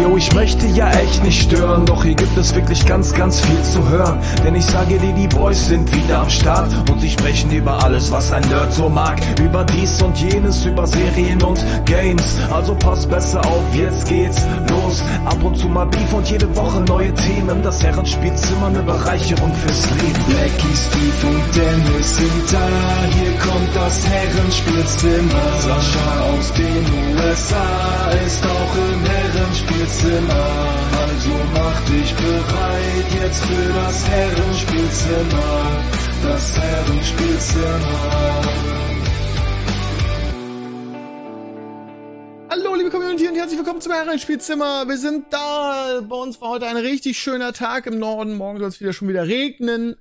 yo, ich möchte ja echt nicht stören, doch hier gibt es wirklich ganz, ganz viel zu hören. Denn ich sage dir, die Boys sind wieder am Start und sie sprechen über alles, was ein Nerd so mag. Über dies und jenes, über Serien und Games. Also pass besser auf, jetzt geht's los. Ab und zu mal Beef und jede Woche neue Themen. Das Herrenspielzimmer, eine Bereicherung fürs Leben. Blackie, Steve und Dennis sind da. Hier kommt das Herrenspielzimmer. Sascha aus den USA ist auch im Herrenspielzimmer. Also mach dich bereit jetzt für das Herrenspielzimmer. Das Herrenspielzimmer. Hallo liebe Community und herzlich willkommen zum Herrenspielzimmer. Wir sind da. Bei uns war heute ein richtig schöner Tag im Norden. Morgen soll es schon wieder regnen.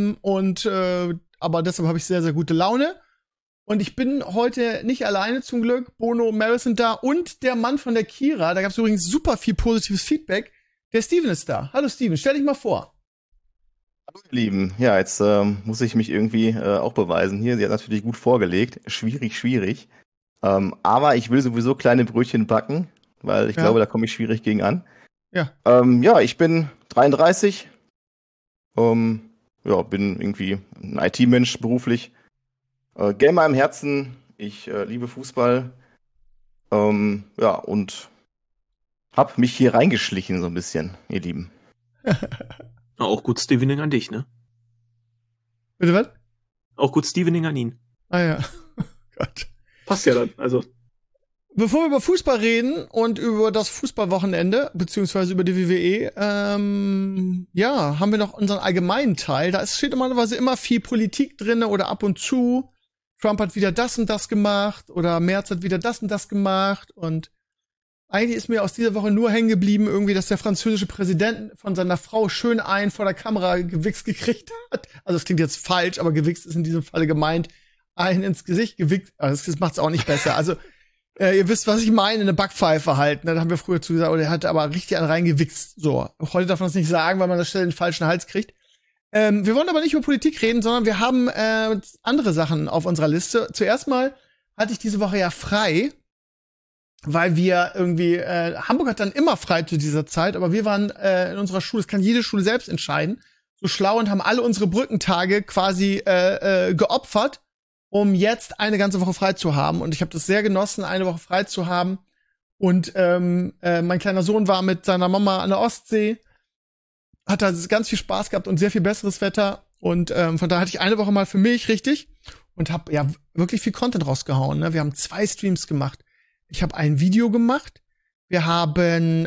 Aber deshalb habe ich sehr, sehr gute Laune. Und ich bin heute nicht alleine zum Glück. Bono und Mary sind da und der Mann von der Kira. Da gab es übrigens super viel positives Feedback. Der Steven ist da. Hallo Steven, stell dich mal vor. Hallo ihr Lieben. Ja, jetzt muss ich mich irgendwie auch beweisen hier. Sie hat natürlich gut vorgelegt. Schwierig. Aber ich will sowieso kleine Brötchen backen, weil ich glaube, da komme ich schwierig gegen an. Ja. Ich bin 33. Bin irgendwie ein IT-Mensch beruflich. Gamer im Herzen. Ich liebe Fußball. Und hab mich hier reingeschlichen so ein bisschen, ihr Lieben. Auch gut Stevening an dich, ne? Bitte was? Auch gut Stevening an ihn. Ah ja. Gott. Passt ja dann, also. Bevor wir über Fußball reden und über das Fußballwochenende, beziehungsweise über die WWE, haben wir noch unseren allgemeinen Teil. Da steht normalerweise immer viel Politik drin oder ab und zu. Trump hat wieder das und das gemacht oder Merz hat wieder das und das gemacht und eigentlich ist mir aus dieser Woche nur hängen geblieben, irgendwie, dass der französische Präsident von seiner Frau schön einen vor der Kamera gewichst gekriegt hat. Also es klingt jetzt falsch, aber gewichst ist in diesem Falle gemeint, einen ins Gesicht gewichst. Also das macht's auch nicht besser. Also ihr wisst, was ich meine, eine Backpfeife halt. Ne? Da haben wir früher zu gesagt, er hat aber richtig einen reingewichst. So, heute darf man das nicht sagen, weil man das schnell den falschen Hals kriegt. Wir wollen aber nicht über Politik reden, sondern wir haben andere Sachen auf unserer Liste. Zuerst mal hatte ich diese Woche ja frei, weil wir irgendwie, Hamburg hat dann immer frei zu dieser Zeit, aber wir waren in unserer Schule, das kann jede Schule selbst entscheiden, so schlau und haben alle unsere Brückentage quasi geopfert, um jetzt eine ganze Woche frei zu haben. Und ich habe das sehr genossen, eine Woche frei zu haben. Und mein kleiner Sohn war mit seiner Mama an der Ostsee, hat da ganz viel Spaß gehabt und sehr viel besseres Wetter. Und von daher hatte ich eine Woche mal für mich richtig und habe ja wirklich viel Content rausgehauen. Ne? Wir haben 2 Streams gemacht. Ich habe ein Video gemacht. Wir haben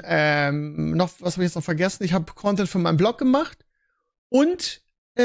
was habe ich jetzt noch vergessen? Ich habe Content für meinen Blog gemacht. Und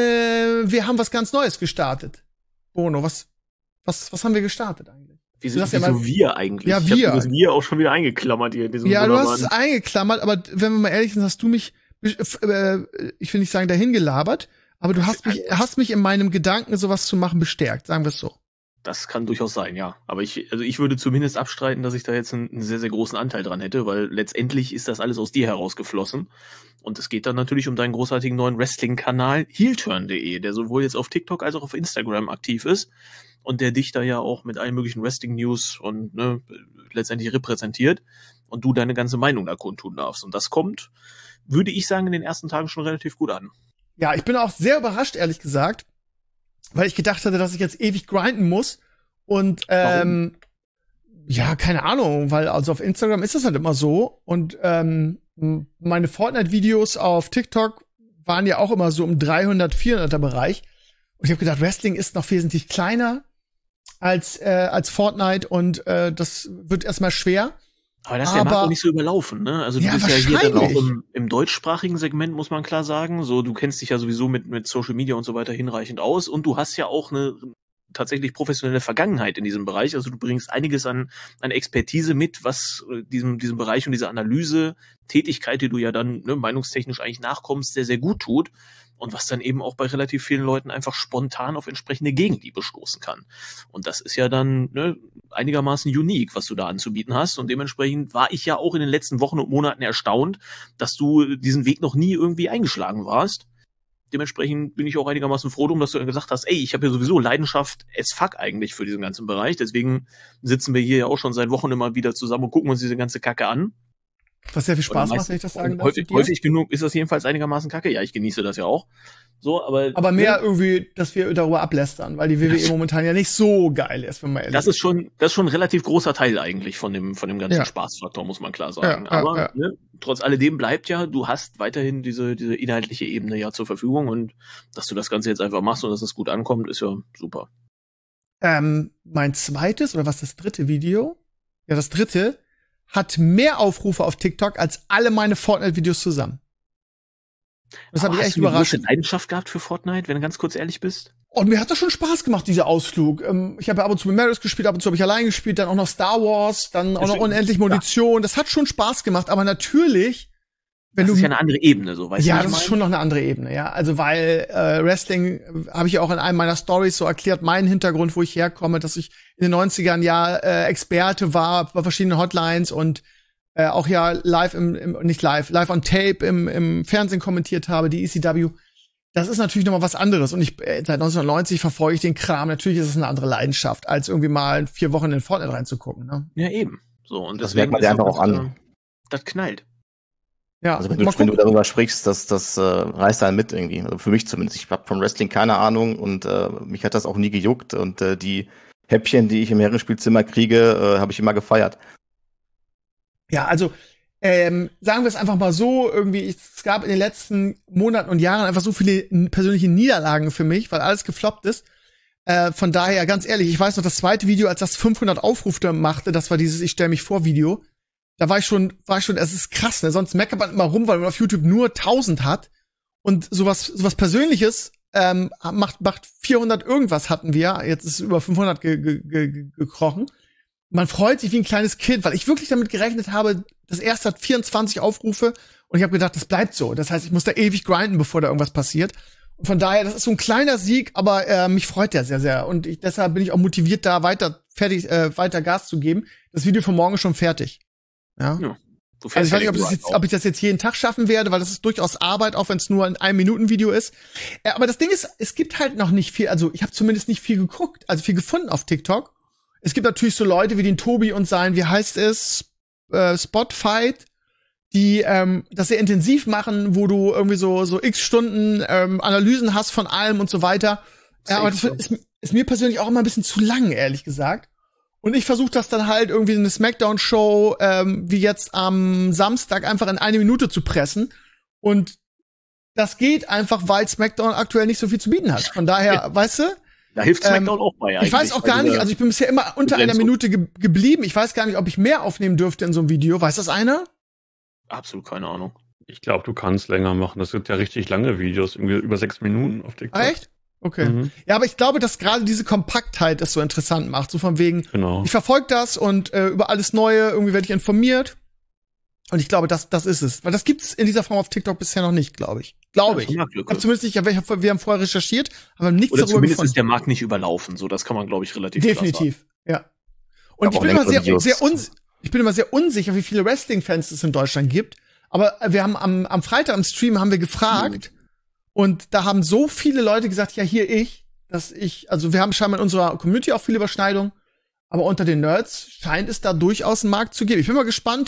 wir haben was ganz Neues gestartet. Bono, was haben wir gestartet eigentlich? Wieso wir eigentlich? Ja, ich habe das Wir auch schon wieder eingeklammert hier in diesem Ja, du hast es eingeklammert, aber wenn wir mal ehrlich sind, hast du mich, ich will nicht sagen dahin gelabert, aber du hast mich in meinem Gedanken, sowas zu machen, bestärkt, sagen wir es so. Das kann durchaus sein, ja. Aber ich würde zumindest abstreiten, dass ich da jetzt einen sehr, sehr großen Anteil dran hätte, weil letztendlich ist das alles aus dir herausgeflossen. Und es geht dann natürlich um deinen großartigen neuen Wrestling-Kanal heelturn.de, der sowohl jetzt auf TikTok als auch auf Instagram aktiv ist und der dich da ja auch mit allen möglichen Wrestling-News und letztendlich repräsentiert und du deine ganze Meinung da kundtun darfst. Und das kommt, würde ich sagen, in den ersten Tagen schon relativ gut an. Ja, ich bin auch sehr überrascht, ehrlich gesagt, weil ich gedacht hatte, dass ich jetzt ewig grinden muss. Und ja, keine Ahnung, weil also auf Instagram ist das halt immer so. Und meine Fortnite-Videos auf TikTok waren ja auch immer so im 300-400er Bereich. Und ich habe gedacht, Wrestling ist noch wesentlich kleiner als Fortnite und das wird erstmal schwer. Aber das ist der Markt auch nicht so überlaufen, ne? Also du bist ja hier dann auch im deutschsprachigen Segment, muss man klar sagen. So, du kennst dich ja sowieso mit Social Media und so weiter hinreichend aus und du hast ja auch eine tatsächlich professionelle Vergangenheit in diesem Bereich. Also du bringst einiges an Expertise mit, was diesem Bereich und dieser Analyse-Tätigkeit, die du ja dann meinungstechnisch eigentlich nachkommst, sehr, sehr gut tut. Und was dann eben auch bei relativ vielen Leuten einfach spontan auf entsprechende Gegenliebe stoßen kann. Und das ist ja dann einigermaßen unique, was du da anzubieten hast. Und dementsprechend war ich ja auch in den letzten Wochen und Monaten erstaunt, dass du diesen Weg noch nie irgendwie eingeschlagen warst. Dementsprechend bin ich auch einigermaßen froh drum, dass du gesagt hast, ey, ich habe ja sowieso Leidenschaft as fuck eigentlich für diesen ganzen Bereich. Deswegen sitzen wir hier ja auch schon seit Wochen immer wieder zusammen und gucken uns diese ganze Kacke an. Was sehr viel Spaß macht, wenn ich das sagen darf. Häufig genug ist das jedenfalls einigermaßen kacke. Ja, ich genieße das ja auch. So, aber mehr irgendwie, dass wir darüber ablästern, weil die WWE momentan ja nicht so geil ist, wenn man ehrlich ist. Das ist schon ein relativ großer Teil eigentlich von dem ganzen Spaßfaktor, muss man klar sagen. Aber ne, trotz alledem bleibt ja, du hast weiterhin diese inhaltliche Ebene ja zur Verfügung und dass du das Ganze jetzt einfach machst und dass es gut ankommt, ist ja super. Mein zweites, oder was, das dritte Video? Ja, das dritte hat mehr Aufrufe auf TikTok als alle meine Fortnite-Videos zusammen. Das hat mich echt überrascht. Hast du eine Leidenschaft gehabt für Fortnite, wenn du ganz kurz ehrlich bist? Und mir hat das schon Spaß gemacht, dieser Ausflug. Ich habe ja ab und zu mit Marius gespielt, ab und zu habe ich allein gespielt, dann auch noch Star Wars, dann auch noch unendlich Munition. Ja. Das hat schon Spaß gemacht, aber natürlich, das ist ja eine andere Ebene, so, weißt du? Ja, das ist schon noch eine andere Ebene, ja. Also, weil Wrestling, habe ich ja auch in einem meiner Stories so erklärt, meinen Hintergrund, wo ich herkomme, dass ich in den 90ern ja Experte war bei verschiedenen Hotlines und auch ja live live on Tape im Fernsehen kommentiert habe, die ECW. Das ist natürlich nochmal was anderes. Und seit 1990 verfolge ich den Kram. Natürlich ist es eine andere Leidenschaft, als irgendwie mal 4 Wochen in Fortnite reinzugucken, ne? Ja, eben. So, und das merkt man dir einfach auch an. Das knallt. Ja, also wenn du darüber sprichst, das reißt einen mit irgendwie. Also für mich zumindest. Ich habe vom Wrestling keine Ahnung und mich hat das auch nie gejuckt. Und die Häppchen, die ich im Herrenspielzimmer kriege, habe ich immer gefeiert. Ja, also sagen wir es einfach mal so, irgendwie, es gab in den letzten Monaten und Jahren einfach so viele persönliche Niederlagen für mich, weil alles gefloppt ist. Von daher, ganz ehrlich, ich weiß noch, das zweite Video, als das 500 Aufrufe machte, das war dieses Ich stell mich vor Video. Da war ich schon, es ist krass, ne? Sonst meckert man immer rum, weil man auf YouTube nur 1000 hat. Und sowas Persönliches macht 400 irgendwas hatten wir. Jetzt ist es über 500 gekrochen. Man freut sich wie ein kleines Kind, weil ich wirklich damit gerechnet habe, das erste hat 24 Aufrufe und ich habe gedacht, das bleibt so. Das heißt, ich muss da ewig grinden, bevor da irgendwas passiert. Und von daher, das ist so ein kleiner Sieg, aber mich freut der sehr, sehr. Und deshalb bin ich auch motiviert, da weiter Gas zu geben. Das Video von morgen ist schon fertig. Ja. Also ich weiß nicht, ob ich das jetzt jeden Tag schaffen werde, weil das ist durchaus Arbeit, auch wenn es nur ein 1-Minuten-Video ist. Aber das Ding ist, es gibt halt noch nicht viel, also ich habe zumindest nicht viel geguckt, also viel gefunden auf TikTok. Es gibt natürlich so Leute wie den Tobi und sein, wie heißt es, Spotfight, die das sehr intensiv machen, wo du irgendwie so x Stunden Analysen hast von allem und so weiter. Ja, aber das ist mir persönlich auch immer ein bisschen zu lang, ehrlich gesagt. Und ich versuche das dann halt irgendwie in eine Smackdown-Show wie jetzt am Samstag einfach in 1 Minute zu pressen. Und das geht einfach, weil Smackdown aktuell nicht so viel zu bieten hat. Von daher, weißt du? Da hilft Smackdown auch bei eigentlich. Ich weiß auch gar nicht, also ich bin bisher immer unter 1 Minute geblieben. Ich weiß gar nicht, ob ich mehr aufnehmen dürfte in so einem Video. Weiß das einer? Absolut keine Ahnung. Ich glaube, du kannst länger machen. Das sind ja richtig lange Videos, irgendwie über 6 Minuten auf TikTok. Echt? Okay. Mhm. Ja, aber ich glaube, dass gerade diese Kompaktheit es so interessant macht. So von wegen, ich verfolge das und über alles Neue irgendwie werde ich informiert. Und ich glaube, das ist es. Weil das gibt's in dieser Form auf TikTok bisher noch nicht, glaube ich. Ich habe zumindest nicht, wir haben vorher recherchiert, aber nichts oder darüber zumindest ist der Markt nicht überlaufen. So, das kann man, glaube ich, relativ definitiv sagen. Ja. Und ich bin immer sehr unsicher, wie viele Wrestling-Fans es in Deutschland gibt. Aber wir haben am Freitag im Stream haben wir gefragt und da haben so viele Leute gesagt, ja, hier also wir haben scheinbar in unserer Community auch viele Überschneidungen, aber unter den Nerds scheint es da durchaus einen Markt zu geben. Ich bin mal gespannt,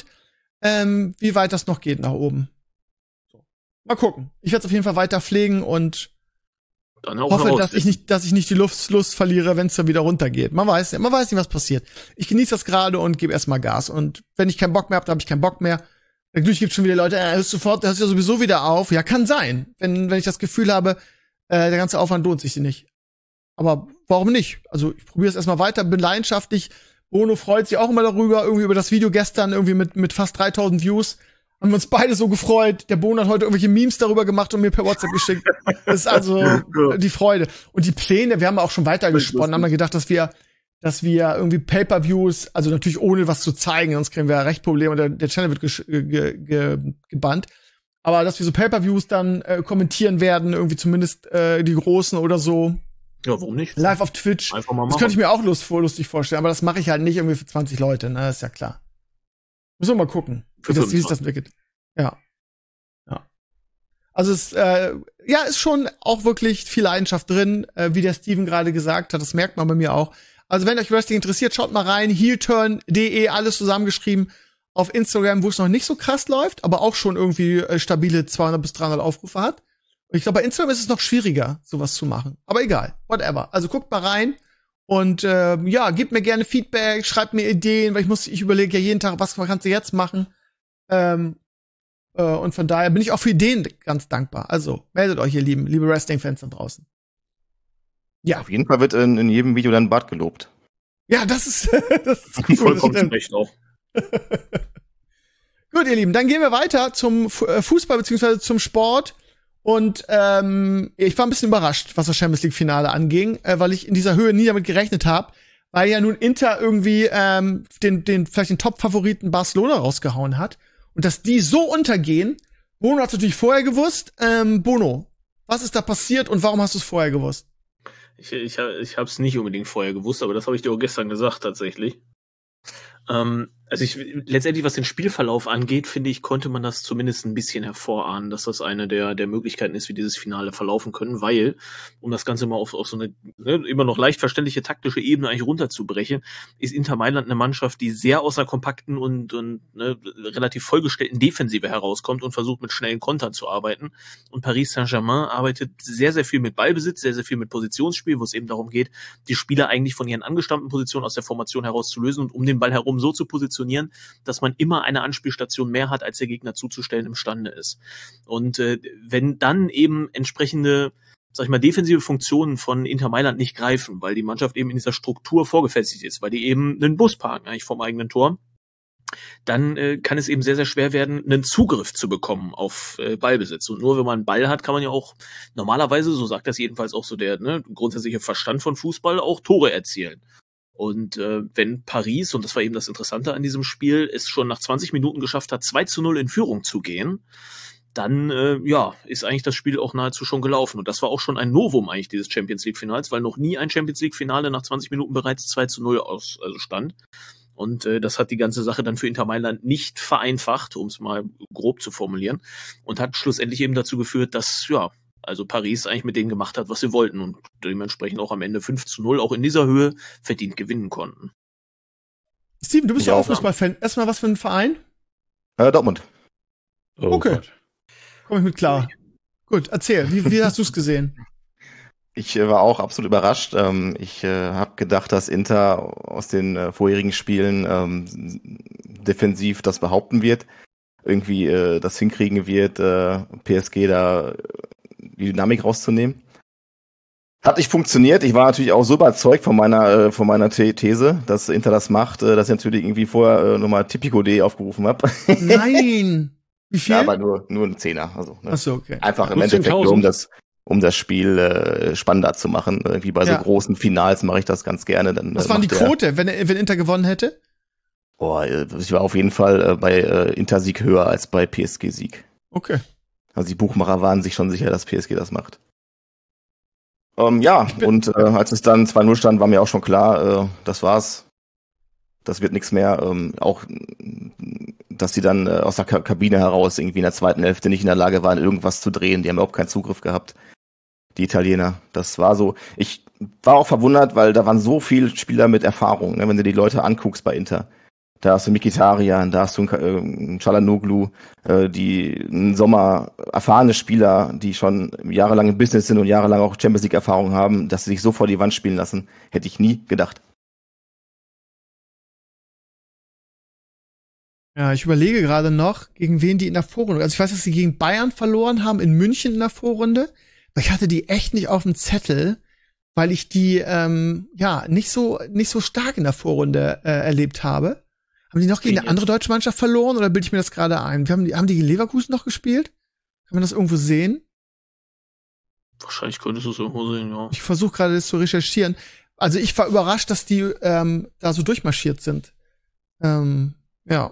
wie weit das noch geht nach oben. So. Mal gucken. Ich werde es auf jeden Fall weiter pflegen und dann auch hoffe, dass ich nicht die Lust verliere, wenn es dann wieder runtergeht. Man weiß nicht, was passiert. Ich genieße das gerade und gebe erstmal Gas. Und wenn ich keinen Bock mehr habe, dann habe ich keinen Bock mehr. Natürlich gibt es schon wieder Leute, hörst ja sowieso wieder auf. Ja, kann sein. Wenn ich das Gefühl habe, der ganze Aufwand lohnt sich nicht. Aber warum nicht? Also ich probiere es erstmal weiter, bin leidenschaftlich. Bono freut sich auch immer darüber, irgendwie über das Video gestern, irgendwie mit fast 3000 Views. Haben wir uns beide so gefreut. Der Bono hat heute irgendwelche Memes darüber gemacht und mir per WhatsApp geschickt. Das ist also die Freude. Und die Pläne, wir haben auch schon weitergesponnen, haben dann gedacht, dass wir irgendwie Pay-Per-Views, also natürlich ohne was zu zeigen, sonst kriegen wir ja recht Probleme und der Channel wird gebannt. Aber dass wir so Pay-Per-Views dann kommentieren werden, irgendwie zumindest die großen oder so. Ja, warum nicht? Live auf Twitch. Einfach mal machen. Das könnte ich mir auch lustig vorstellen, aber das mache ich halt nicht irgendwie für 20 Leute, ne, ist ja klar. Müssen wir mal gucken, wie sich das entwickelt. Ja. Also es ist schon auch wirklich viel Leidenschaft drin, wie der Steven gerade gesagt hat, das merkt man bei mir auch. Also wenn euch Wrestling interessiert, schaut mal rein, heelturn.de, alles zusammengeschrieben auf Instagram, wo es noch nicht so krass läuft, aber auch schon irgendwie stabile 200 bis 300 Aufrufe hat. Und ich glaube, bei Instagram ist es noch schwieriger, sowas zu machen. Aber egal, whatever. Also guckt mal rein und gebt mir gerne Feedback, schreibt mir Ideen, weil ich überlege ja jeden Tag, was kannst du jetzt machen. Und von daher bin ich auch für Ideen ganz dankbar. Also meldet euch, ihr liebe Wrestling-Fans da draußen. Ja. Auf jeden Fall wird in jedem Video dein Bart gelobt. Ja, das ist cool, vollkommen recht auch. Gut, ihr Lieben, dann gehen wir weiter zum Fußball beziehungsweise zum Sport. Und ich war ein bisschen überrascht, was das Champions League-Finale anging, weil ich in dieser Höhe nie damit gerechnet habe, weil ja nun Inter irgendwie vielleicht den Top-Favoriten Barcelona rausgehauen hat. Und dass die so untergehen, Bono hat es natürlich vorher gewusst. Bono, was ist da passiert und warum hast du es vorher gewusst? Ich habe es nicht unbedingt vorher gewusst, aber das habe ich dir auch gestern gesagt tatsächlich. Letztendlich, was den Spielverlauf angeht, finde ich, konnte man das zumindest ein bisschen hervorahnen, dass das eine der Möglichkeiten ist, wie dieses Finale verlaufen können, weil, um das Ganze mal auf so eine immer noch leicht verständliche taktische Ebene eigentlich runterzubrechen, ist Inter Mailand eine Mannschaft, die sehr aus einer kompakten und relativ vollgestellten Defensive herauskommt und versucht, mit schnellen Kontern zu arbeiten. Und Paris Saint-Germain arbeitet sehr, sehr viel mit Ballbesitz, sehr, sehr viel mit Positionsspiel, wo es eben darum geht, die Spieler eigentlich von ihren angestammten Positionen aus der Formation heraus zu lösen und um den Ball herum so zu positionieren, dass man immer eine Anspielstation mehr hat, als der Gegner zuzustellen imstande ist. Und wenn dann eben entsprechende, sag ich mal, defensive Funktionen von Inter Mailand nicht greifen, weil die Mannschaft eben in dieser Struktur vorgefestigt ist, weil die eben einen Bus parken eigentlich vom eigenen Tor, dann kann es eben sehr, sehr schwer werden, einen Zugriff zu bekommen auf Ballbesitz. Und nur wenn man einen Ball hat, kann man ja auch normalerweise, so sagt das jedenfalls auch so der grundsätzliche Verstand von Fußball, auch Tore erzielen. Und wenn Paris, und das war eben das Interessante an diesem Spiel, es schon nach 20 Minuten geschafft hat, 2-0 in Führung zu gehen, dann ist eigentlich das Spiel auch nahezu schon gelaufen. Und das war auch schon ein Novum eigentlich dieses Champions-League-Finals, weil noch nie ein Champions-League-Finale nach 20 Minuten bereits 2-0 stand. Und das hat die ganze Sache dann für Inter Mailand nicht vereinfacht, um es mal grob zu formulieren, und hat schlussendlich eben dazu geführt, dass also Paris eigentlich mit denen gemacht hat, was sie wollten und dementsprechend auch am Ende 5-0 auch in dieser Höhe verdient gewinnen konnten. Steven, du bist ja auch Fußballfan. Erstmal was für ein Verein? Dortmund. Oh, okay. Komm ich mit klar. Gut, erzähl. Wie hast du es gesehen? Ich war auch absolut überrascht. Ich habe gedacht, dass Inter aus den vorherigen Spielen defensiv das behaupten wird, irgendwie das hinkriegen wird, PSG da die Dynamik rauszunehmen. Hat nicht funktioniert. Ich war natürlich auch so überzeugt von meiner These, dass Inter das macht, dass ich natürlich irgendwie vorher nochmal Tipico.de aufgerufen habe. Nein! Wie viel? Ja, aber nur ein Zehner. Also, ne? Ach so, okay. Einfach im Endeffekt nur, um das Spiel spannender zu machen. Irgendwie bei so großen Finals mache ich das ganz gerne. Dann, was war die Quote, wenn Inter gewonnen hätte? Ich war auf jeden Fall bei Inter-Sieg höher als bei PSG-Sieg. Okay. Also die Buchmacher waren sich schon sicher, dass PSG das macht. Als es dann 2-0 stand, war mir auch schon klar, das war's. Das wird nichts mehr. Auch, dass die dann aus der Kabine heraus irgendwie in der zweiten Hälfte nicht in der Lage waren, irgendwas zu drehen. Die haben überhaupt keinen Zugriff gehabt, die Italiener. Das war so. Ich war auch verwundert, weil da waren so viele Spieler mit Erfahrung. Ne? Wenn du die Leute anguckst bei Inter. Da hast du Mkhitaryan, da hast du einen Çalhanoğlu, die einen Sommer erfahrene Spieler, die schon jahrelang im Business sind und jahrelang auch Champions League Erfahrung haben, dass sie sich so vor die Wand spielen lassen, hätte ich nie gedacht. Ja, ich überlege gerade noch, gegen wen die in der Vorrunde, also ich weiß, dass sie gegen Bayern verloren haben, in München in der Vorrunde, aber ich hatte die echt nicht auf dem Zettel, weil ich die, nicht so stark in der Vorrunde erlebt habe. Haben die noch gegen eine andere deutsche Mannschaft verloren oder bilde ich mir das gerade ein? Haben die gegen Leverkusen noch gespielt? Kann man das irgendwo sehen? Wahrscheinlich könntest du es irgendwo sehen, ja. Ich versuche gerade das zu recherchieren. Also ich war überrascht, dass die da so durchmarschiert sind. Ja.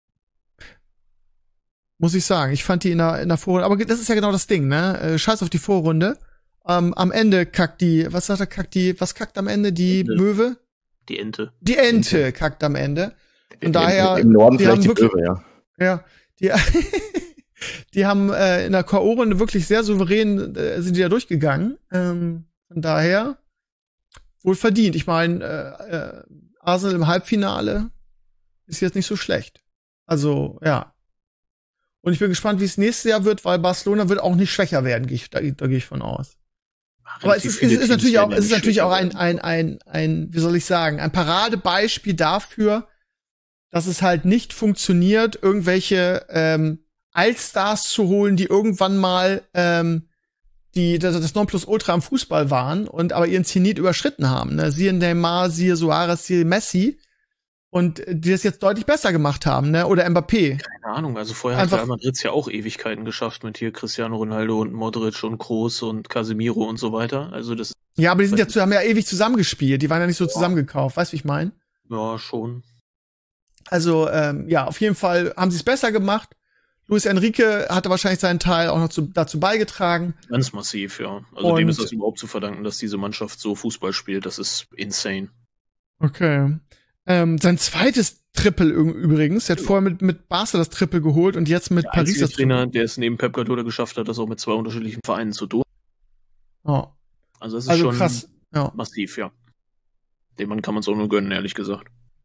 Muss ich sagen. Ich fand die in der Vorrunde, aber das ist ja genau das Ding, ne? Scheiß auf die Vorrunde. Am Ende kackt was kackt am Ende? Die Möwe? Die Ente. Die Ente kackt am Ende. Von daher, im Norden vielleicht die Möwe, ja. Ja, die haben in der K.O.-Runde wirklich sehr souverän sind die da durchgegangen. Von daher wohl verdient. Ich meine, Arsenal im Halbfinale ist jetzt nicht so schlecht. Also, ja. Und ich bin gespannt, wie es nächstes Jahr wird, weil Barcelona wird auch nicht schwächer werden, da gehe ich von aus. Aber es ist natürlich auch ein, wie soll ich sagen, ein Paradebeispiel dafür, dass es halt nicht funktioniert, irgendwelche Allstars zu holen, die irgendwann mal das Nonplusultra im Fußball waren und aber ihren Zenit überschritten haben. Ne? Siehe Neymar, siehe Suarez, siehe Messi. Und die das jetzt deutlich besser gemacht haben, ne? Oder Mbappé. Keine Ahnung, also vorher hat Real Madrid ja auch Ewigkeiten geschafft mit hier Cristiano Ronaldo und Modric und Kroos und Casemiro und so weiter. Also das. Ja, aber haben ja ewig zusammengespielt. Die waren ja nicht so zusammengekauft. Weißt du, wie ich meine? Ja, schon. Also, ja, auf jeden Fall haben sie es besser gemacht. Luis Enrique hatte wahrscheinlich seinen Teil auch noch dazu beigetragen. Ganz massiv, ja. Also dem ist das überhaupt zu verdanken, dass diese Mannschaft so Fußball spielt. Das ist insane. Okay. Sein zweites Triple übrigens. Er hat vorher mit Barca das Triple geholt und jetzt mit Paris das Trainer, der es neben Pep Guardiola geschafft hat, das auch mit 2 unterschiedlichen Vereinen zu tun. Oh. Also das ist schon krass. Ja. Massiv, ja. Dem Mann kann man es auch nur gönnen, ehrlich gesagt.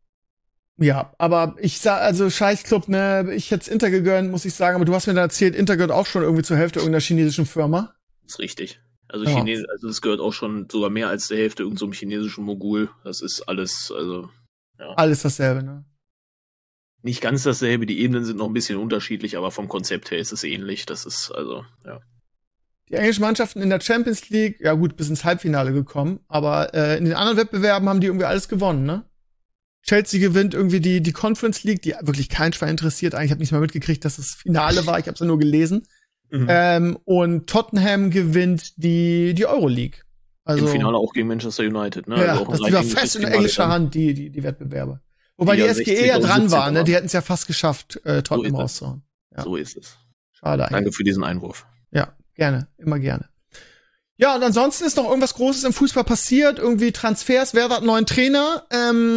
Ja, aber Scheißclub, ne, ich hätte Inter gegönnt, muss ich sagen, aber du hast mir da erzählt, Inter gehört auch schon irgendwie zur Hälfte irgendeiner chinesischen Firma. Das ist richtig. Also es gehört auch schon sogar mehr als der Hälfte irgendeinem chinesischen Mogul. Das ist alles, also ja. Alles dasselbe, ne? Nicht ganz dasselbe, die Ebenen sind noch ein bisschen unterschiedlich, aber vom Konzept her ist es ähnlich. Das ist, also, ja. Die englischen Mannschaften in der Champions League, ja gut, bis ins Halbfinale gekommen, aber in den anderen Wettbewerben haben die irgendwie alles gewonnen, ne? Chelsea gewinnt irgendwie die Conference League, die wirklich kein Schwein interessiert. Eigentlich habe ich nicht mal mitgekriegt, dass das Finale war. Ich habe es ja nur gelesen. Mhm. Und Tottenham gewinnt die Euroleague. Also, im Finale auch gegen Manchester United, ne? Ja, also das war fest in englischer Hand, die Wettbewerbe. Wobei die SGE ja dran war, ne? Die hätten es ja fast geschafft, Tottenham rauszuhauen. Ja. So ist es. Schade eigentlich. Danke für diesen Einwurf. Ja, gerne. Immer gerne. Ja, und ansonsten ist noch irgendwas Großes im Fußball passiert. Irgendwie Transfers, wer hat einen neuen Trainer?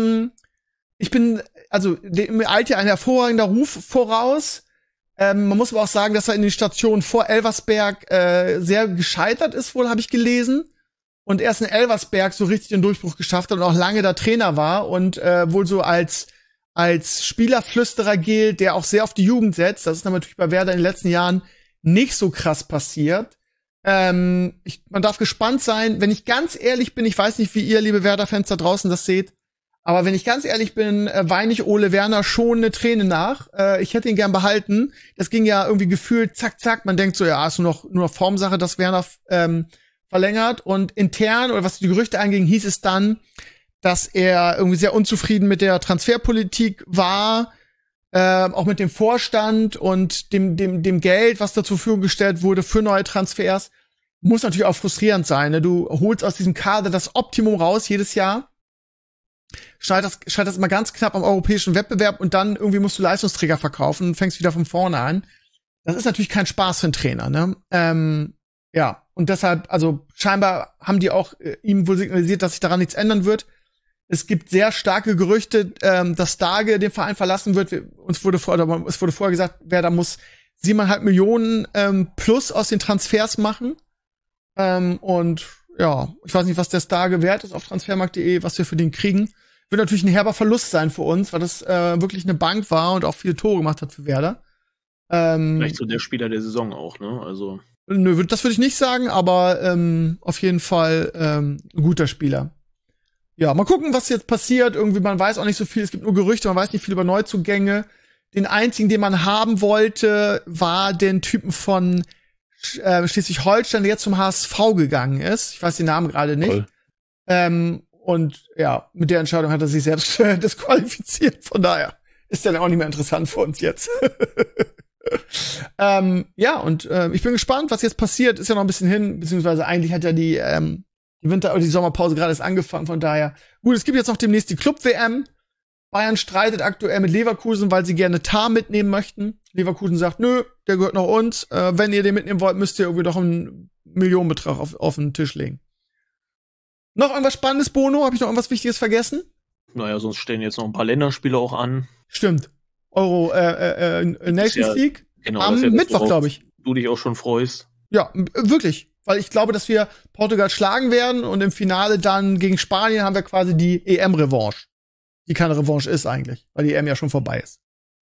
Ich bin, also dem eilt ja ein hervorragender Ruf voraus. Man muss aber auch sagen, dass er in den Stationen vor Elversberg sehr gescheitert ist, wohl, habe ich gelesen. Und erst in Elversberg so richtig den Durchbruch geschafft hat und auch lange da Trainer war und wohl so als Spielerflüsterer gilt, der auch sehr auf die Jugend setzt. Das ist natürlich bei Werder in den letzten Jahren nicht so krass passiert. Man darf gespannt sein. Wenn ich ganz ehrlich bin, ich weiß nicht, wie ihr, liebe Werder-Fans da draußen, das seht, aber wenn ich ganz ehrlich bin, weine ich Ole Werner schon eine Träne nach. Ich hätte ihn gern behalten. Das ging ja irgendwie gefühlt zack, zack. Man denkt so, ja, ist nur noch Formsache, dass Werner verlängert. Und intern, oder was die Gerüchte anging, hieß es dann, dass er irgendwie sehr unzufrieden mit der Transferpolitik war, auch mit dem Vorstand und dem Geld, was da zur Verfügung gestellt wurde für neue Transfers. Muss natürlich auch frustrierend sein. Ne? Du holst aus diesem Kader das Optimum raus jedes Jahr. Scheitert das immer ganz knapp am europäischen Wettbewerb und dann irgendwie musst du Leistungsträger verkaufen und fängst wieder von vorne an. Das ist natürlich kein Spaß für einen Trainer, ne? Ja, und deshalb, also scheinbar haben die auch ihm wohl signalisiert, dass sich daran nichts ändern wird. Es gibt sehr starke Gerüchte, dass Starke den Verein verlassen wird. Es wurde vorher gesagt, Werder muss 7,5 Millionen plus aus den Transfers machen. Und ja, ich weiß nicht, was der Starke wert ist auf transfermarkt.de, was wir für den kriegen. Wird natürlich ein herber Verlust sein für uns, weil das wirklich eine Bank war und auch viele Tore gemacht hat für Werder. Vielleicht so der Spieler der Saison auch, ne? Also nö, das würde ich nicht sagen, aber auf jeden Fall ein guter Spieler. Ja, mal gucken, was jetzt passiert. Irgendwie, man weiß auch nicht so viel, es gibt nur Gerüchte, man weiß nicht viel über Neuzugänge. Den einzigen, den man haben wollte, war den Typen von Schleswig-Holstein, der jetzt zum HSV gegangen ist. Ich weiß den Namen gerade nicht. Und ja, mit der Entscheidung hat er sich selbst disqualifiziert. Von daher ist der dann auch nicht mehr interessant für uns jetzt. Ja, und ich bin gespannt, was jetzt passiert. Ist ja noch ein bisschen hin, beziehungsweise eigentlich hat ja die Winter- oder die Sommerpause gerade erst angefangen. Von daher, gut, es gibt jetzt noch demnächst die Club-WM. Bayern streitet aktuell mit Leverkusen, weil sie gerne Tar mitnehmen möchten. Leverkusen sagt, nö, der gehört noch uns. Wenn ihr den mitnehmen wollt, müsst ihr irgendwie noch einen Millionenbetrag auf den Tisch legen. Noch irgendwas Spannendes, Bono? Habe ich noch irgendwas Wichtiges vergessen? Naja, sonst stehen jetzt noch ein paar Länderspiele auch an. Stimmt. Nations League. Genau, am Mittwoch, glaube ich. Du dich auch schon freust. Ja, wirklich. Weil ich glaube, dass wir Portugal schlagen werden und im Finale dann gegen Spanien haben wir quasi die EM-Revanche. Die keine Revanche ist eigentlich, weil die EM ja schon vorbei ist.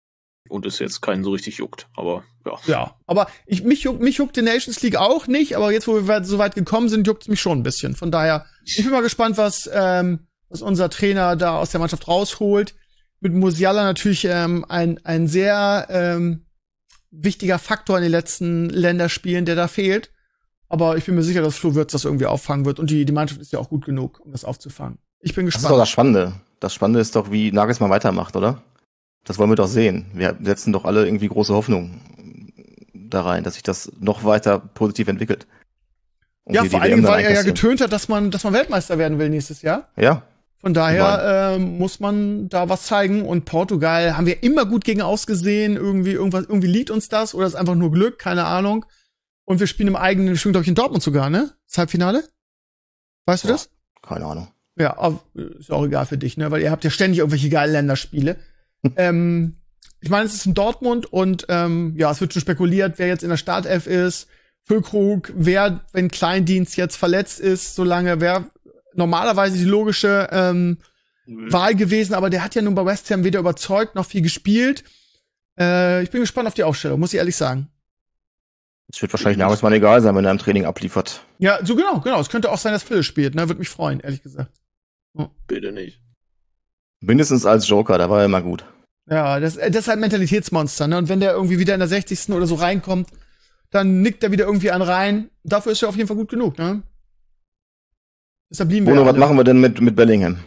und es jetzt keinen so richtig juckt, aber ja. Ja, aber mich juckt die Nations League auch nicht, aber jetzt, wo wir so weit gekommen sind, juckt es mich schon ein bisschen. Von daher, ich bin mal gespannt, was unser Trainer da aus der Mannschaft rausholt. Mit Musiala natürlich ein sehr wichtiger Faktor in den letzten Länderspielen, der da fehlt. Aber ich bin mir sicher, dass Flo Wirtz das irgendwie auffangen wird. Und die Mannschaft ist ja auch gut genug, um das aufzufangen. Ich bin gespannt. Das ist doch das Spannende. Das Spannende ist doch, wie Nagelsmann weitermacht, oder? Das wollen wir doch sehen. Wir setzen doch alle irgendwie große Hoffnung da rein, dass sich das noch weiter positiv entwickelt. Und ja, vor allen Dingen, weil er ja getönt hat, dass man Weltmeister werden will nächstes Jahr. Ja. Von daher muss man da was zeigen. Und Portugal haben wir immer gut gegen ausgesehen. Irgendwie liegt uns das oder ist einfach nur Glück, keine Ahnung. Und wir spielen wir spielen, glaube ich, in Dortmund sogar, ne? Das Halbfinale? Weißt du das? Keine Ahnung. Ja, aber ist auch egal für dich, ne? Weil ihr habt ja ständig irgendwelche geilen Länderspiele. Ich meine, es ist in Dortmund und ja, es wird schon spekuliert, wer jetzt in der Startelf ist. Füllkrug, wer, wenn Kleindienst jetzt verletzt ist, solange wäre normalerweise die logische Wahl gewesen, aber der hat ja nun bei West Ham weder überzeugt noch viel gespielt. Ich bin gespannt auf die Aufstellung, muss ich ehrlich sagen. Es wird wahrscheinlich Nagelsmann egal sein, wenn er im Training abliefert. Ja, so genau. Es könnte auch sein, dass Phil spielt, ne? Würde mich freuen, ehrlich gesagt. Oh. Bitte nicht. Mindestens als Joker, da war er immer gut. Ja, das ist halt Mentalitätsmonster, ne? Und wenn der irgendwie wieder in der 60. oder so reinkommt, dann nickt er wieder irgendwie rein. Dafür ist er auf jeden Fall gut genug, ne? Deshalb blieben wir. Bruno, was machen wir denn mit Bellingham?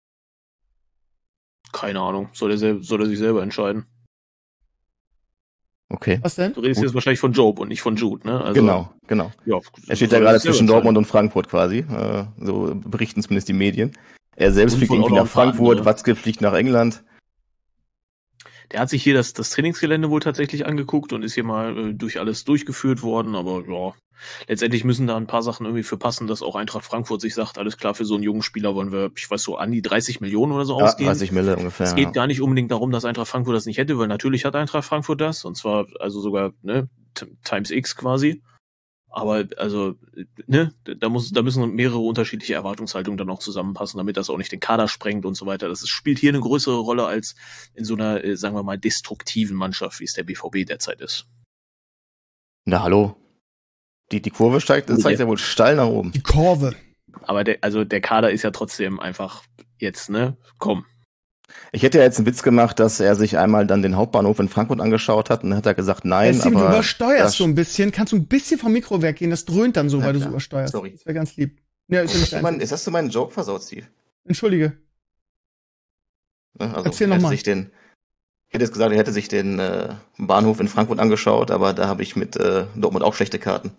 Keine Ahnung. Soll er sich selber entscheiden? Okay. Was denn? Du redest jetzt wahrscheinlich von Job und nicht von Jude, ne? Also, genau. Ja, er steht ja gerade zwischen Dortmund und Frankfurt quasi. So berichten zumindest die Medien. Er selbst fliegt irgendwie nach Frankfurt, Watzke fliegt nach England. Der hat sich hier das Trainingsgelände wohl tatsächlich angeguckt und ist hier mal durch alles durchgeführt worden, aber ja, letztendlich müssen da ein paar Sachen irgendwie für passen, dass auch Eintracht Frankfurt sich sagt, alles klar, für so einen jungen Spieler wollen wir, ich weiß so, an die 30 Millionen oder so ausgeben. 30 Mille ungefähr. Es geht gar nicht unbedingt darum, dass Eintracht Frankfurt das nicht hätte, weil natürlich hat Eintracht Frankfurt das, und zwar also sogar, ne, times X quasi. Aber also, ne, da müssen mehrere unterschiedliche Erwartungshaltungen dann auch zusammenpassen, damit das auch nicht den Kader sprengt und so weiter. Das spielt hier eine größere Rolle als in so einer, sagen wir mal, destruktiven Mannschaft, wie es der BVB derzeit ist. Na hallo. Die Kurve zeigt ja wohl steil nach oben. Die Kurve. Aber der Kader ist ja trotzdem einfach jetzt, ne, komm. Ich hätte ja jetzt einen Witz gemacht, dass er sich einmal dann den Hauptbahnhof in Frankfurt angeschaut hat und dann hat er gesagt, nein, Steven, aber... du übersteuerst so ein bisschen. Kannst du ein bisschen vom Mikro weggehen? Das dröhnt dann so, weil du so übersteuerst. Sorry. Das wäre ganz lieb. Ja, jetzt hast du meinen Joke versaut, Steve. Entschuldige. Also, erzähl nochmal. Ich hätte jetzt gesagt, er hätte sich den Bahnhof in Frankfurt angeschaut, aber da habe ich mit Dortmund auch schlechte Karten.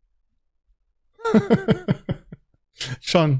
Schon.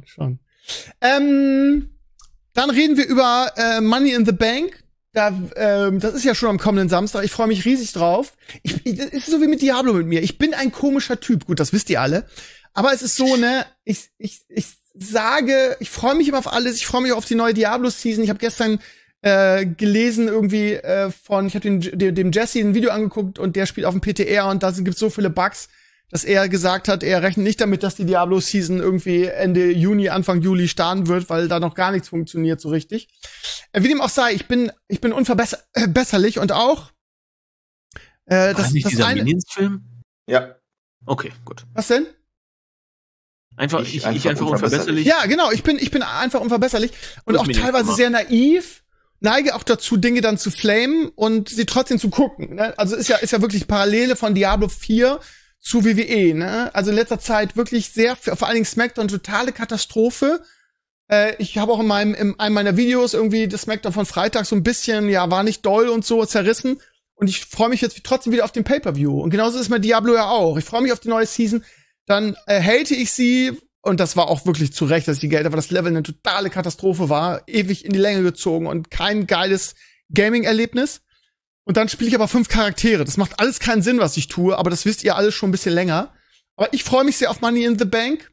Dann reden wir über Money in the Bank. Das ist ja schon am kommenden Samstag. Ich freue mich riesig drauf. Das ist so wie mit Diablo mit mir. Ich bin ein komischer Typ. Gut, das wisst ihr alle. Aber es ist so, ne, ich sage, ich freue mich immer auf alles. Ich freue mich auf die neue Diablo-Season. Ich habe gestern gelesen irgendwie ich habe dem Jesse ein Video angeguckt und der spielt auf dem PTR und da gibt's so viele Bugs, dass er gesagt hat, er rechnet nicht damit, dass die Diablo-Season irgendwie Ende Juni, Anfang Juli starten wird, weil da noch gar nichts funktioniert so richtig. Wie dem auch sei, ich bin unverbesserlich und auch das nicht dieser Minions-Film? Ja. Okay, gut. Was denn? Ich einfach unverbesserlich. Ja, genau, ich bin einfach unverbesserlich und auch teilweise sehr naiv, neige auch dazu, Dinge dann zu flamen und sie trotzdem zu gucken. Ne? Also ist ja wirklich Parallele von Diablo 4 zu WWE, ne? Also in letzter Zeit wirklich sehr, vor allen Dingen SmackDown, totale Katastrophe. Ich habe auch in einem meiner Videos irgendwie das SmackDown von Freitag so ein bisschen, ja, war nicht doll und so zerrissen. Und ich freue mich jetzt trotzdem wieder auf den Pay-Per-View. Und genauso ist mit Diablo ja auch. Ich freue mich auf die neue Season. Dann hate ich sie. Und das war auch wirklich zu Recht, dass ich die Geld, weil das Level eine totale Katastrophe war. Ewig in die Länge gezogen und kein geiles Gaming-Erlebnis. Und dann spiele ich aber 5 Charaktere. Das macht alles keinen Sinn, was ich tue, aber das wisst ihr alles schon ein bisschen länger. Aber ich freue mich sehr auf Money in the Bank.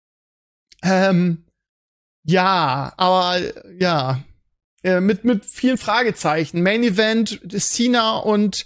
Mit vielen Fragezeichen. Main Event, Cena und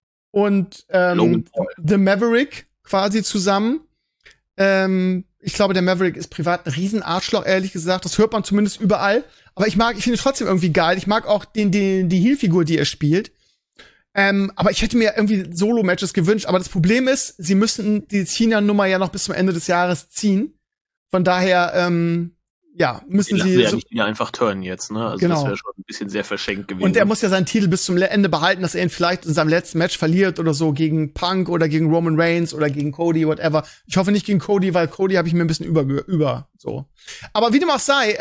The Maverick quasi zusammen. Ich glaube, der Maverick ist privat ein Riesenarschloch, ehrlich gesagt. Das hört man zumindest überall. Aber ich finde es trotzdem irgendwie geil. Ich mag auch die Heel-Figur, die er spielt. Aber ich hätte mir irgendwie Solo-Matches gewünscht. Aber das Problem ist, sie müssen die Cena-Nummer ja noch bis zum Ende des Jahres ziehen. Von daher, müssen sie ja nicht wieder einfach turnen jetzt, ne? Also das wäre schon ein bisschen sehr verschenkt gewesen. Und er muss ja seinen Titel bis zum Ende behalten, dass er ihn vielleicht in seinem letzten Match verliert oder so gegen Punk oder gegen Roman Reigns oder gegen Cody, whatever. Ich hoffe nicht gegen Cody, weil Cody habe ich mir ein bisschen über so. Aber wie dem auch sei,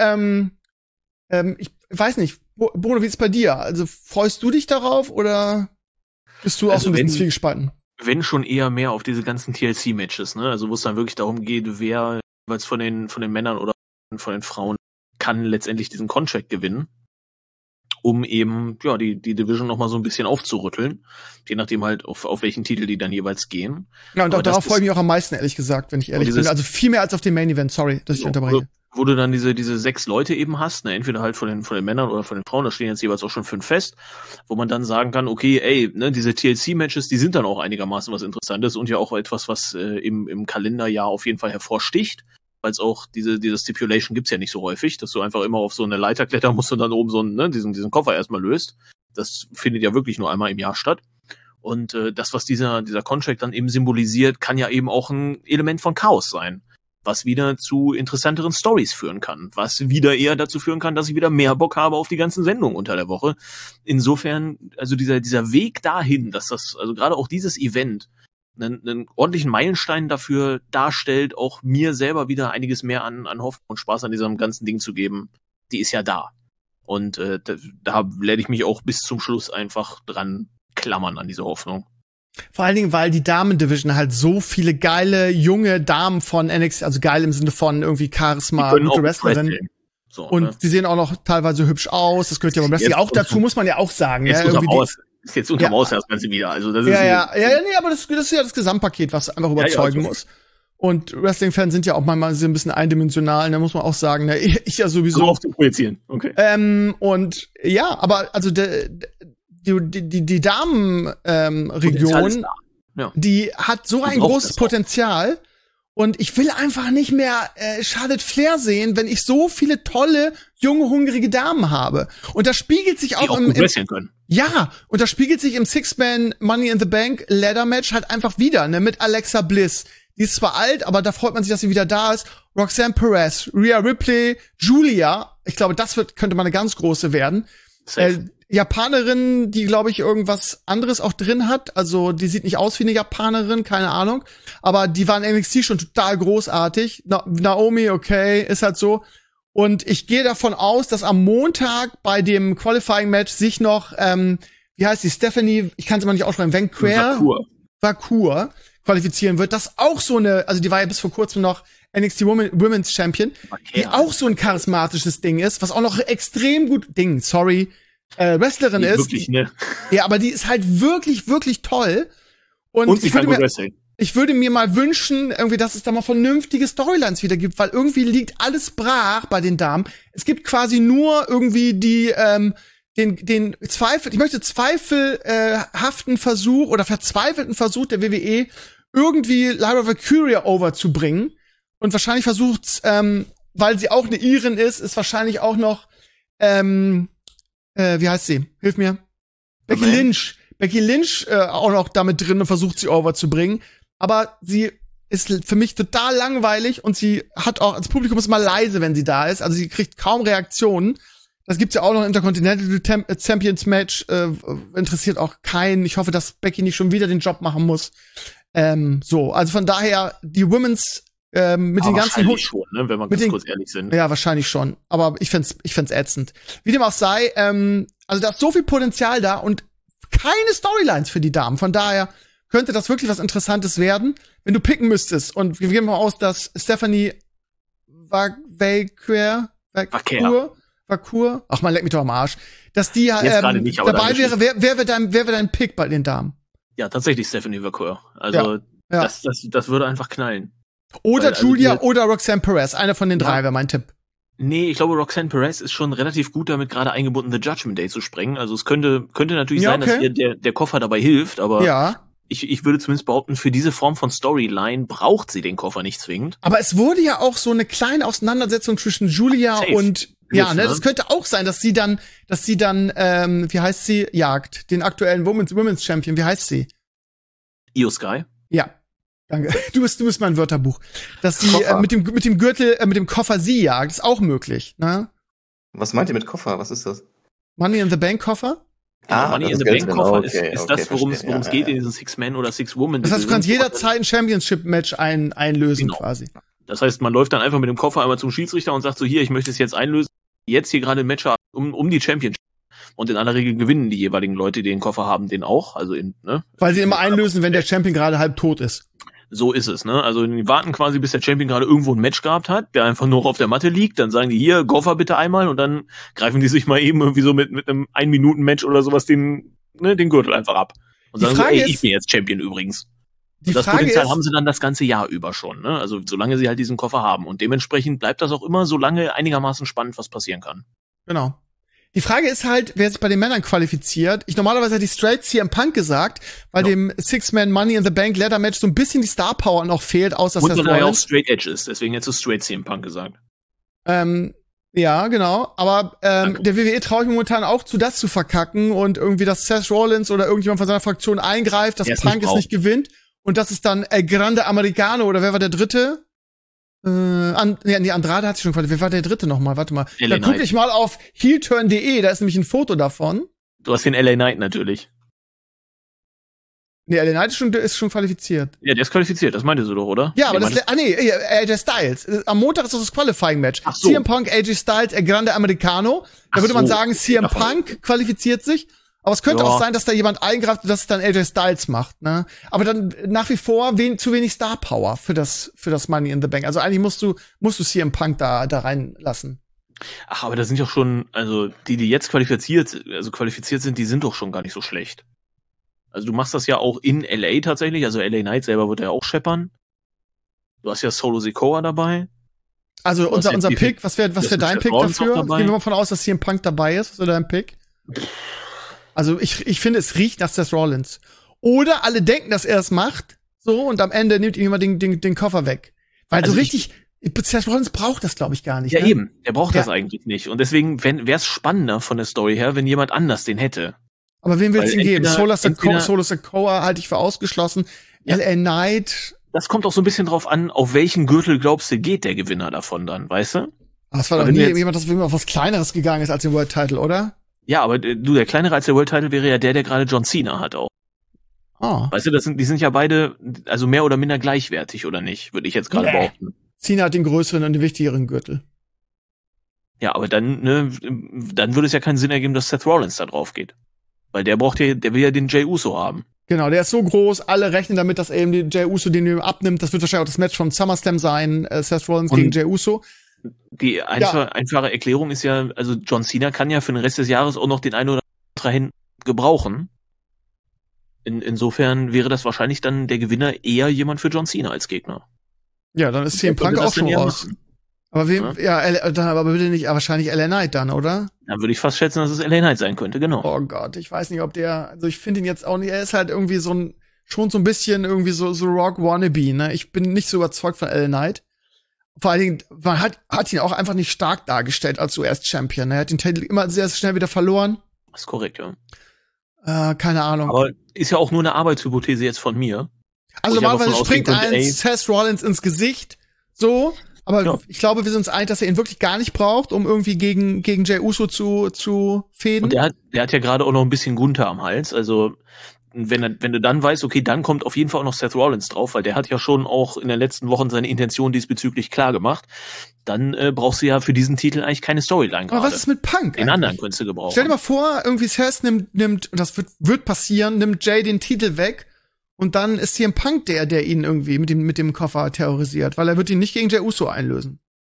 ich weiß nicht, Bruno, wie ist es bei dir? Also freust du dich darauf oder bist du auch so ein bisschen zwiegespalten? Wenn schon eher mehr auf diese ganzen TLC-Matches, ne? Also wo es dann wirklich darum geht, wer jeweils von den Männern oder von den Frauen kann letztendlich diesen Contract gewinnen, um eben die Division noch mal so ein bisschen aufzurütteln, je nachdem halt auf welchen Titel die dann jeweils gehen. Ja, und darauf freue ich mich auch am meisten, ehrlich gesagt, wenn ich ehrlich bin. Also viel mehr als auf dem Main Event, sorry, dass ich unterbreche. Wo du dann diese 6 Leute eben hast, ne, entweder halt von den Männern oder von den Frauen, da stehen jetzt jeweils auch schon 5 fest, wo man dann sagen kann, okay, diese TLC-Matches, die sind dann auch einigermaßen was Interessantes und ja auch etwas, was im Kalenderjahr auf jeden Fall hervorsticht, weil es auch diese Stipulation gibt's ja nicht so häufig, dass du einfach immer auf so eine Leiter klettern musst und dann oben so diesen Koffer erstmal löst. Das findet ja wirklich nur einmal im Jahr statt. Und das, was dieser Contract dann eben symbolisiert, kann ja eben auch ein Element von Chaos sein, was wieder zu interessanteren Stories führen kann, was wieder eher dazu führen kann, dass ich wieder mehr Bock habe auf die ganzen Sendungen unter der Woche. Insofern, also dieser Weg dahin, dass das, also gerade auch dieses Event einen ordentlichen Meilenstein dafür darstellt, auch mir selber wieder einiges mehr an Hoffnung und Spaß an diesem ganzen Ding zu geben, die ist ja da. Und da werde ich mich auch bis zum Schluss einfach dran klammern an diese Hoffnung. Vor allen Dingen, weil die Damen-Division halt so viele geile, junge Damen von NXT, also geil im Sinne von irgendwie Charisma, gute Wrestlerin. So, und die sehen auch noch teilweise hübsch aus, das gehört ja beim Wrestling auch dazu, muss man ja auch sagen. Jetzt ist jetzt unterm Haus das Ganze wieder. Also das ist aber das ist ja das Gesamtpaket, was einfach überzeugen muss. Und Wrestling-Fans sind ja auch manchmal so ein bisschen eindimensional, da muss man auch sagen, ne, ich ja sowieso. Auch zu projizieren, okay. Und ja, aber also die Damen Region, die hat so ein großes Potenzial. Und ich will einfach nicht mehr Charlotte Flair sehen, wenn ich so viele tolle, junge, hungrige Damen habe. Und das spiegelt sich auch im ja, und das spiegelt sich im Six-Man Money in the Bank Ladder Match halt einfach wieder, ne, mit Alexa Bliss. Die ist zwar alt, aber da freut man sich, dass sie wieder da ist. Roxanne Perez, Rhea Ripley, Julia. Ich glaube, könnte mal eine ganz große werden. Japanerin, die, glaube ich, irgendwas anderes auch drin hat. Also, die sieht nicht aus wie eine Japanerin, keine Ahnung. Aber die waren in NXT schon total großartig. Naomi, okay, ist halt so. Und ich gehe davon aus, dass am Montag bei dem Qualifying-Match sich noch, wie heißt die, Stephanie, ich kann es immer nicht aussprechen, Vakur qualifizieren wird. Das auch so eine, also die war ja bis vor kurzem noch NXT Women's Champion, die auch so ein charismatisches Ding ist, was auch noch extrem gut, Wrestlerin ist. Wirklich, ne? Ja, aber die ist halt wirklich, wirklich toll. Und ich würde mir mal wünschen, irgendwie, dass es da mal vernünftige Storylines wieder gibt, weil irgendwie liegt alles brach bei den Damen. Es gibt quasi nur irgendwie den zweifelhaften Versuch oder verzweifelten Versuch der WWE, irgendwie Lyra Valkyria overzubringen. Und wahrscheinlich versucht's, weil sie auch eine Irin ist wahrscheinlich auch noch, wie heißt sie? Hilf mir. Becky Lynch. Becky Lynch auch noch damit drin und versucht sie overzubringen. Aber sie ist für mich total langweilig und sie hat auch, das Publikum ist immer leise, wenn sie da ist. Also sie kriegt kaum Reaktionen. Das gibt's ja auch noch im Intercontinental Champions Match. Interessiert auch keinen. Ich hoffe, dass Becky nicht schon wieder den Job machen muss. Also von daher, die Women's mit den ganzen schon, ne, wenn wir ganz kurz ehrlich sind. Ja, wahrscheinlich schon. Aber ich find's ätzend. Wie dem auch sei, also da ist so viel Potenzial da und keine Storylines für die Damen. Von daher könnte das wirklich was Interessantes werden, wenn du picken müsstest. Und wir gehen mal aus, dass Stephanie Vakur, ach man, leck mich doch am Arsch, dass die nicht, dabei wäre. Wer wäre dein Pick bei den Damen? Ja, tatsächlich Stephanie Vakur. Also das würde einfach knallen. Oder Julia oder Roxanne Perez. Einer von den drei wäre mein Tipp. Nee, ich glaube, Roxanne Perez ist schon relativ gut damit, gerade eingebunden, The Judgment Day zu sprengen. Also es könnte natürlich sein, dass ihr der Koffer dabei hilft, aber ich würde zumindest behaupten, für diese Form von Storyline braucht sie den Koffer nicht zwingend. Aber es wurde ja auch so eine kleine Auseinandersetzung zwischen Julia und Ja, ne, das könnte auch sein, dass sie dann, wie heißt sie, jagt, den aktuellen Women's Champion, wie heißt sie? Io Sky? Ja. Danke. Du bist mein Wörterbuch. Dass sie mit dem Gürtel, mit dem Koffer sie jagt, ist auch möglich, ne? Was meint ihr mit Koffer? Was ist das? Money in the Bank Koffer? Money in the Bank Koffer ist das, worum es geht in diesen Six-Man oder Six-Woman. Das heißt, du kannst jederzeit ein Championship-Match einlösen, quasi. Das heißt, man läuft dann einfach mit dem Koffer einmal zum Schiedsrichter und sagt so, hier, ich möchte es jetzt einlösen. Jetzt hier gerade ein Match um die Championship. Und in aller Regel gewinnen die jeweiligen Leute, die den Koffer haben, den auch. Also Weil sie immer einlösen, wenn der Champion gerade halb tot ist. So ist es, ne? Also die warten quasi, bis der Champion gerade irgendwo ein Match gehabt hat, der einfach nur auf der Matte liegt. Dann sagen die, hier, Koffer bitte einmal. Und dann greifen die sich mal eben irgendwie so mit einem 1-Minuten-Match oder sowas den Gürtel einfach ab. Und sagen so, ey, ich bin jetzt Champion übrigens. Und das Potenzial haben sie dann das ganze Jahr über schon, ne? Also solange sie halt diesen Koffer haben. Und dementsprechend bleibt das auch immer so lange einigermaßen spannend, was passieren kann. Genau. Die Frage ist halt, wer sich bei den Männern qualifiziert. Normalerweise hätte ich straight CM Punk gesagt, weil dem Six-Man Money in the Bank Leather Match so ein bisschen die Star Power noch fehlt, außer dass das auch Straight Edge ist, deswegen jetzt so straight CM Punk gesagt. Ja, genau. Aber der WWE traue ich momentan auch zu, das zu verkacken und irgendwie, dass Seth Rollins oder irgendjemand von seiner Fraktion eingreift, dass Punk es nicht gewinnt und das ist dann El Grande Americano oder wer war der dritte? Andrade hat sich schon quasi. Wer war der dritte nochmal? Warte mal. Da gucke ich mal auf heelturn.de, da ist nämlich ein Foto davon. Du hast den LA Knight natürlich. Nee, LA Knight ist schon qualifiziert. Ja, der ist qualifiziert, das meintest du doch, oder? Ja, aber AJ Styles. Am Montag ist das Qualifying-Match. Ach so. CM Punk, AJ Styles, El Grande Americano. Da würde man sagen, CM Punk qualifiziert sich. Aber es könnte auch sein, dass da jemand eingreift und das dann AJ Styles macht, ne? Aber dann nach wie vor zu wenig Star Power für das Money in the Bank. Also eigentlich musst du CM Punk da reinlassen. Ach, aber da sind ja schon, also die jetzt qualifiziert sind, die sind doch schon gar nicht so schlecht. Also du machst das ja auch in LA tatsächlich, also LA Knight selber wird ja auch scheppern. Du hast ja Solo Sikoa dabei. Also unser Pick, was wäre dein Pick dafür? Gehen wir mal davon aus, dass CM Punk dabei ist. Was wäre dein Pick? Also ich finde, es riecht nach Seth Rollins. Oder alle denken, dass er es macht, so, und am Ende nimmt ihm jemand den Koffer weg. Weil also so richtig, Seth Rollins braucht das, glaube ich, gar nicht. Ja, eben. Er braucht das eigentlich nicht. Und deswegen wäre es spannender von der Story her, wenn jemand anders den hätte. Aber wen willst du ihm geben? Solo Sikoa halte ich für ausgeschlossen. Ja. LA Knight. Das kommt auch so ein bisschen drauf an, auf welchen Gürtel glaubst du, geht der Gewinner davon dann, weißt du? Aber es war doch nie jemand, das auf was Kleineres gegangen ist als den World Title, oder? Ja, aber der kleinere als der World Title wäre ja der gerade John Cena hat auch. Oh. Weißt du, die sind ja beide, also mehr oder minder gleichwertig, oder nicht? Würde ich jetzt gerade behaupten. Cena hat den größeren und den wichtigeren Gürtel. Ja, aber dann würde es ja keinen Sinn ergeben, dass Seth Rollins da drauf geht. Weil der will ja den Jey Uso haben. Genau, der ist so groß, alle rechnen damit, dass er eben den Jey Uso, den er abnimmt. Das wird wahrscheinlich auch das Match vom SummerSlam sein, Seth Rollins gegen Jey Uso. Die einfache Erklärung ist ja, also John Cena kann ja für den Rest des Jahres auch noch den einen oder anderen gebrauchen. Insofern wäre das wahrscheinlich dann der Gewinner eher jemand für John Cena als Gegner. Ja, dann ist CM Punk auch schon raus. Aber aber bitte nicht, wahrscheinlich LA Knight dann, oder? Dann würde ich fast schätzen, dass es LA Knight sein könnte, genau. Oh Gott, ich weiß nicht, ob also ich finde ihn jetzt auch nicht, er ist halt irgendwie schon so ein bisschen irgendwie so Rock Wannabe, ne? Ich bin nicht so überzeugt von LA Knight. Vor allen Dingen, man hat ihn auch einfach nicht stark dargestellt als US-Champion. Er hat den Titel immer sehr, sehr schnell wieder verloren. Das ist korrekt, ja. Keine Ahnung. Aber ist ja auch nur eine Arbeitshypothese jetzt von mir. Also normalerweise springt Seth Rollins ins Gesicht, so. Aber ich glaube, wir sind uns einig, dass er ihn wirklich gar nicht braucht, um irgendwie gegen Jey Uso zu fäden. Und der hat ja gerade auch noch ein bisschen Gunther am Hals. Also wenn du dann weißt, okay, dann kommt auf jeden Fall auch noch Seth Rollins drauf, weil der hat ja schon auch in den letzten Wochen seine Intention diesbezüglich klar gemacht. Dann brauchst du ja für diesen Titel eigentlich keine Storyline gerade. Aber was ist mit Punk? Den anderen könntest du gebrauchen. Stell dir mal vor, irgendwie Seth nimmt, und das wird passieren, nimmt Jay den Titel weg. Und dann ist CM Punk der ihn irgendwie mit dem Koffer terrorisiert, weil er wird ihn nicht gegen Jey Uso einlösen.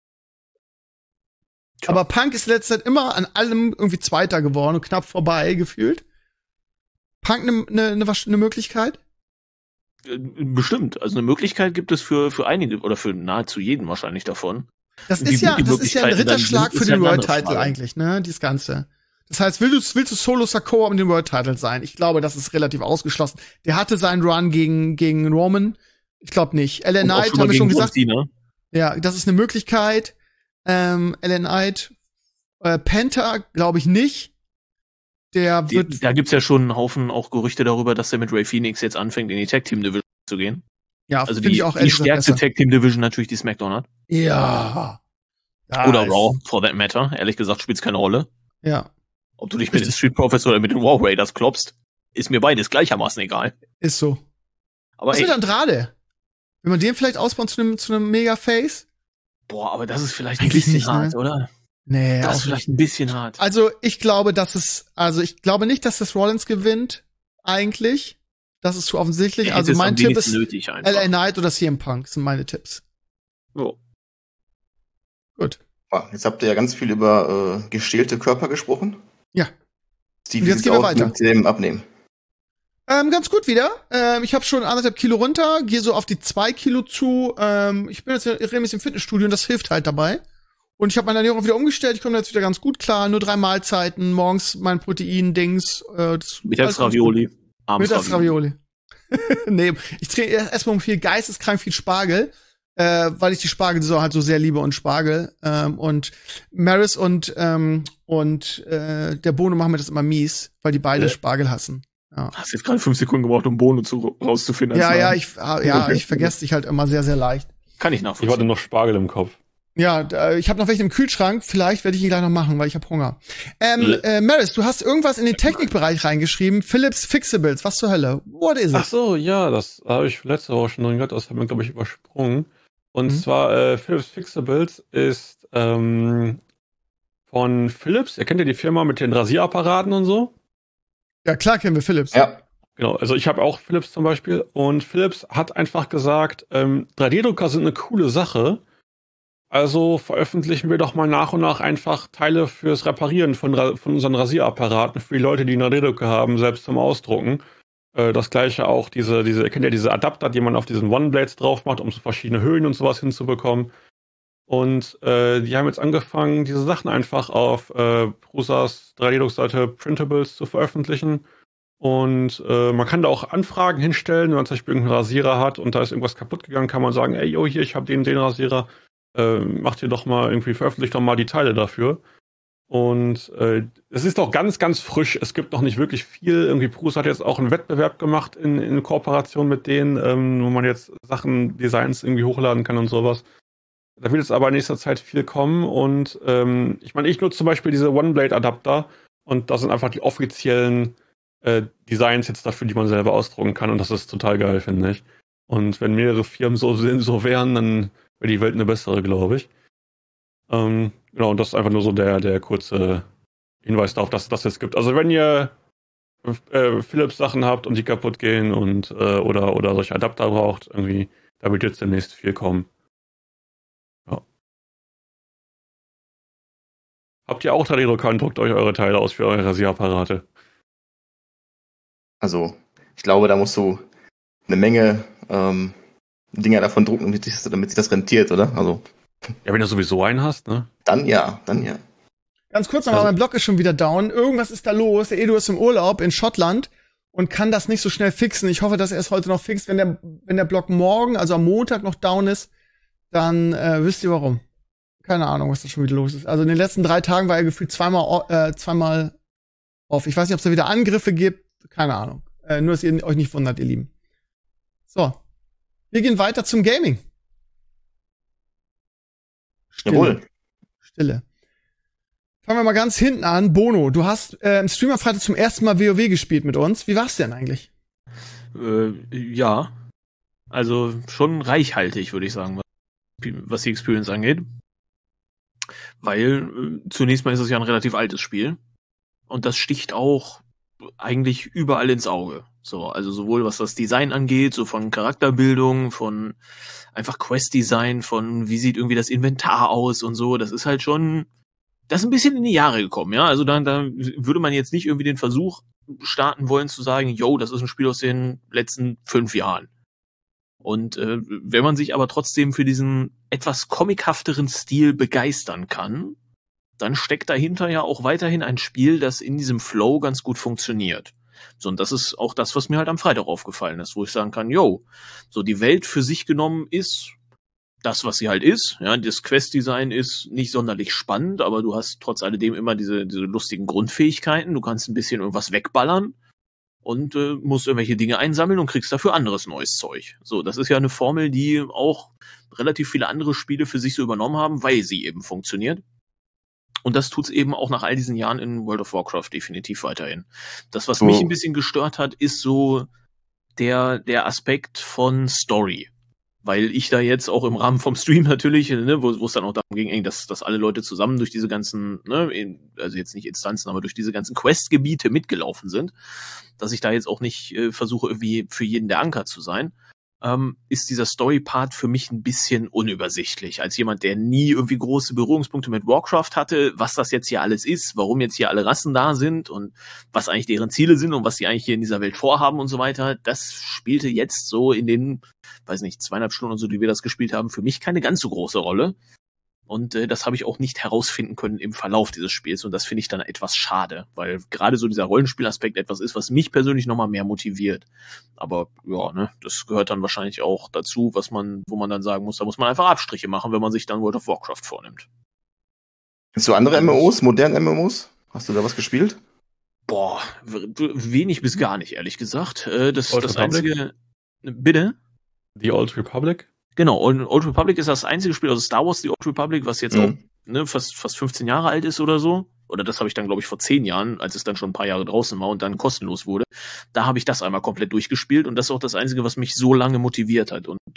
Tja. Aber Punk ist in letzter Zeit immer an allem irgendwie Zweiter geworden und knapp vorbei gefühlt. Punk eine Möglichkeit? Bestimmt. Also eine Möglichkeit gibt es für einige oder für nahezu jeden wahrscheinlich davon. Das ist ja ein Ritterschlag für den World Title eigentlich, ne? Dieses Ganze. Das heißt, willst du Solo Sikoa um den World Title sein? Ich glaube, das ist relativ ausgeschlossen. Der hatte seinen Run gegen Roman. Ich glaube nicht. LA Knight haben wir schon gesagt. Ja, das ist eine Möglichkeit. LA Knight Penta glaube ich nicht. Da gibt's ja schon einen Haufen auch Gerüchte darüber, dass er mit Ray Phoenix jetzt anfängt, in die Tag Team Division zu gehen. Ja, also die stärkste Tag Team Division natürlich die SmackDown hat. Ja. Oder Raw, for that matter. Ehrlich gesagt spielt's keine Rolle. Ja. Ob du dich mit den Street Profits oder mit den War Raiders klopfst, ist mir beides gleichermaßen egal. Ist so. Aber was mit Andrade? Wenn man den vielleicht ausbaut zu einem Mega-Face? Boah, aber das ist vielleicht ein bisschen nicht, hart, ne? Oder? Nee, das ist vielleicht ein bisschen hart. Also ich glaube nicht, dass das Rollins gewinnt, eigentlich. Das ist zu offensichtlich. Also mein Tipp ist LA Knight oder CM Punk sind meine Tipps. So. Gut. Jetzt habt ihr ja ganz viel über gestählte Körper gesprochen. Ja. Steve, jetzt gehen wir weiter. Mit dem Abnehmen. Ganz gut wieder. Ich habe schon 1,5 Kilo runter, gehe so auf die 2 Kilo zu. Ich bin jetzt regelmäßig im Fitnessstudio und das hilft halt dabei. Und ich habe meine Ernährung wieder umgestellt. Ich komme jetzt wieder ganz gut klar. Nur 3 Mahlzeiten, morgens mein Protein-Dings. Mittags Ravioli. Mittags Ravioli. Nee, ich esse mal viel geisteskrank viel Spargel, weil ich die Spargelsaison halt so sehr liebe und Spargel. Und Maris und der Bono machen mir das immer mies, weil die beide Spargel hassen. Ja. Hast jetzt gerade 5 Sekunden gebraucht, um Bono rauszufinden. Ich vergesse dich halt immer sehr, sehr leicht. Kann ich nachvollziehen. Ich hatte noch Spargel im Kopf. Ja, ich habe noch welche im Kühlschrank. Vielleicht werde ich ihn gleich noch machen, weil ich habe Hunger. Maris, du hast irgendwas in den Technikbereich reingeschrieben. Philips Fixables. Was zur Hölle? What is it? Ach so, ja, das habe ich letzte Woche schon drin gehört. Das haben wir, glaube ich, übersprungen. Und zwar Philips Fixables ist von Philips. Ihr kennt ja die Firma mit den Rasierapparaten und so. Ja, klar kennen wir Philips. Ja. Genau, also ich habe auch Philips zum Beispiel. Und Philips hat einfach gesagt, 3D-Drucker sind eine coole Sache. Also veröffentlichen wir doch mal nach und nach einfach Teile fürs Reparieren von unseren Rasierapparaten für die Leute, die einen 3D-Drucker haben, selbst zum Ausdrucken. Das gleiche auch ihr kennt ja diese Adapter, die man auf diesen One-Blades drauf macht, um so verschiedene Höhen und sowas hinzubekommen. Und die haben jetzt angefangen, diese Sachen einfach auf Prusas 3D-Druckseite Printables zu veröffentlichen. Und man kann da auch Anfragen hinstellen, wenn man zum Beispiel irgendeinen Rasierer hat und da ist irgendwas kaputt gegangen, kann man sagen, ey, yo, hier, ich habe den Rasierer. Macht ihr doch mal irgendwie, veröffentlicht doch mal die Teile dafür. Und es ist doch ganz, ganz frisch. Es gibt noch nicht wirklich viel. Irgendwie Prusa hat jetzt auch einen Wettbewerb gemacht in Kooperation mit denen, wo man jetzt Designs irgendwie hochladen kann und sowas. Da wird jetzt aber in nächster Zeit viel kommen. Und ich nutze zum Beispiel diese One-Blade-Adapter und das sind einfach die offiziellen Designs jetzt dafür, die man selber ausdrucken kann. Und das ist total geil, finde ich. Und wenn mehrere Firmen so wären, dann wäre die Welt eine bessere, glaube ich. Genau, und das ist einfach nur so der kurze Hinweis darauf, dass es das jetzt gibt. Also wenn ihr Philips-Sachen habt und die kaputt gehen und oder solche Adapter braucht, irgendwie, da wird jetzt demnächst viel kommen. Ja. Habt ihr auch 3D-Drucker und druckt euch eure Teile aus für eure Rasierapparate? Also, ich glaube, da musst du eine Menge Dinger davon drucken, damit sich das rentiert, oder? Also. Ja, wenn du sowieso einen hast, ne? Dann ja. Ganz kurz nochmal, mein Blog ist schon wieder down. Irgendwas ist da los. Der Edu ist im Urlaub in Schottland und kann das nicht so schnell fixen. Ich hoffe, dass er es heute noch fixt. Wenn der Blog morgen, also am Montag noch down ist, dann wisst ihr warum. Keine Ahnung, was da schon wieder los ist. Also in den letzten 3 Tagen war er gefühlt zweimal off. Ich weiß nicht, ob es da wieder Angriffe gibt. Keine Ahnung. Nur, dass ihr euch nicht wundert, ihr Lieben. So. Wir gehen weiter zum Gaming. Stille. Fangen wir mal ganz hinten an. Bono, du hast im Stream am Freitag zum ersten Mal WoW gespielt mit uns. Wie war's denn eigentlich? Ja. Also schon reichhaltig, würde ich sagen, was die Experience angeht. Weil zunächst mal ist es ja ein relativ altes Spiel. Und das sticht auch eigentlich überall ins Auge. So, also sowohl was das Design angeht, so von Charakterbildung, von einfach Quest-Design, von wie sieht irgendwie das Inventar aus und so. Das ist halt schon, das ist ein bisschen in die Jahre gekommen, ja. Also da würde man jetzt nicht irgendwie den Versuch starten wollen zu sagen, yo, das ist ein Spiel aus den letzten 5 Jahren. Und wenn man sich aber trotzdem für diesen etwas comichafteren Stil begeistern kann, dann steckt dahinter ja auch weiterhin ein Spiel, das in diesem Flow ganz gut funktioniert. So, und das ist auch das, was mir halt am Freitag aufgefallen ist, wo ich sagen kann, yo, so die Welt für sich genommen ist das, was sie halt ist. Ja, das Quest-Design ist nicht sonderlich spannend, aber du hast trotz alledem immer diese lustigen Grundfähigkeiten. Du kannst ein bisschen irgendwas wegballern und musst irgendwelche Dinge einsammeln und kriegst dafür anderes neues Zeug. So, das ist ja eine Formel, die auch relativ viele andere Spiele für sich so übernommen haben, weil sie eben funktioniert. Und das tut's eben auch nach all diesen Jahren in World of Warcraft definitiv weiterhin. Das, was mich ein bisschen gestört hat, ist so der Aspekt von Story. Weil ich da jetzt auch im Rahmen vom Stream natürlich, ne, wo es dann auch darum ging, dass alle Leute zusammen durch diese ganzen, ne, also jetzt nicht Instanzen, aber durch diese ganzen Quest-Gebiete mitgelaufen sind, dass ich da jetzt auch nicht versuche, irgendwie für jeden der Anker zu sein, ist dieser Story-Part für mich ein bisschen unübersichtlich. Als jemand, der nie irgendwie große Berührungspunkte mit Warcraft hatte, was das jetzt hier alles ist, warum jetzt hier alle Rassen da sind und was eigentlich deren Ziele sind und was sie eigentlich hier in dieser Welt vorhaben und so weiter, das spielte jetzt so in den, weiß nicht, 2,5 Stunden und so, die wir das gespielt haben, für mich keine ganz so große Rolle. Und das habe ich auch nicht herausfinden können im Verlauf dieses Spiels. Und das finde ich dann etwas schade, weil gerade so dieser Rollenspielaspekt etwas ist, was mich persönlich nochmal mehr motiviert. Aber ja, ne, das gehört dann wahrscheinlich auch dazu, wo man dann sagen muss, da muss man einfach Abstriche machen, wenn man sich dann World of Warcraft vornimmt. Kennst du andere MMOs, moderne MMOs? Hast du da was gespielt? Boah, wenig bis gar nicht, ehrlich gesagt. Das Old einzige... Bitte? The Old Republic? Genau, Old Republic ist das einzige Spiel, also Star Wars The Old Republic, was jetzt auch fast 15 Jahre alt ist oder so. Oder das habe ich dann, glaube ich, vor 10 Jahren, als es dann schon ein paar Jahre draußen war und dann kostenlos wurde. Da habe ich das einmal komplett durchgespielt und das ist auch das Einzige, was mich so lange motiviert hat. Und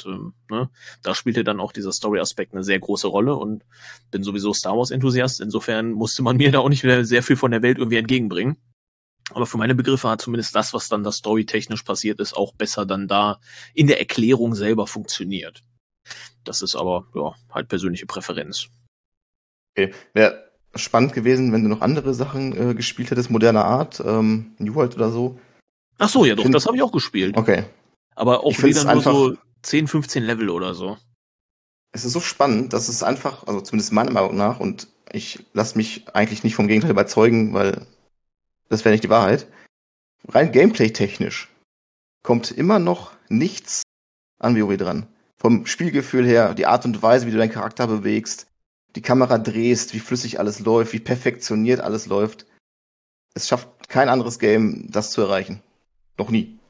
da spielte dann auch dieser Story-Aspekt eine sehr große Rolle und bin sowieso Star Wars-Enthusiast. Insofern musste man mir da auch nicht wieder sehr viel von der Welt irgendwie entgegenbringen. Aber für meine Begriffe hat zumindest das, was dann da storytechnisch passiert ist, auch besser dann da in der Erklärung selber funktioniert. Das ist aber, ja, halt persönliche Präferenz. Okay, wäre spannend gewesen, wenn du noch andere Sachen gespielt hättest, moderner Art, New World oder so. Ach so, ja doch, das habe ich auch gespielt. Okay. Aber auch wieder nur so 10, 15 Level oder so. Es ist so spannend, dass es einfach, also zumindest meiner Meinung nach, und ich lasse mich eigentlich nicht vom Gegenteil überzeugen, weil das wäre nicht die Wahrheit. Rein gameplay-technisch kommt immer noch nichts an WoW dran. Vom Spielgefühl her, die Art und Weise, wie du deinen Charakter bewegst, die Kamera drehst, wie flüssig alles läuft, wie perfektioniert alles läuft. Es schafft kein anderes Game, das zu erreichen. Noch nie.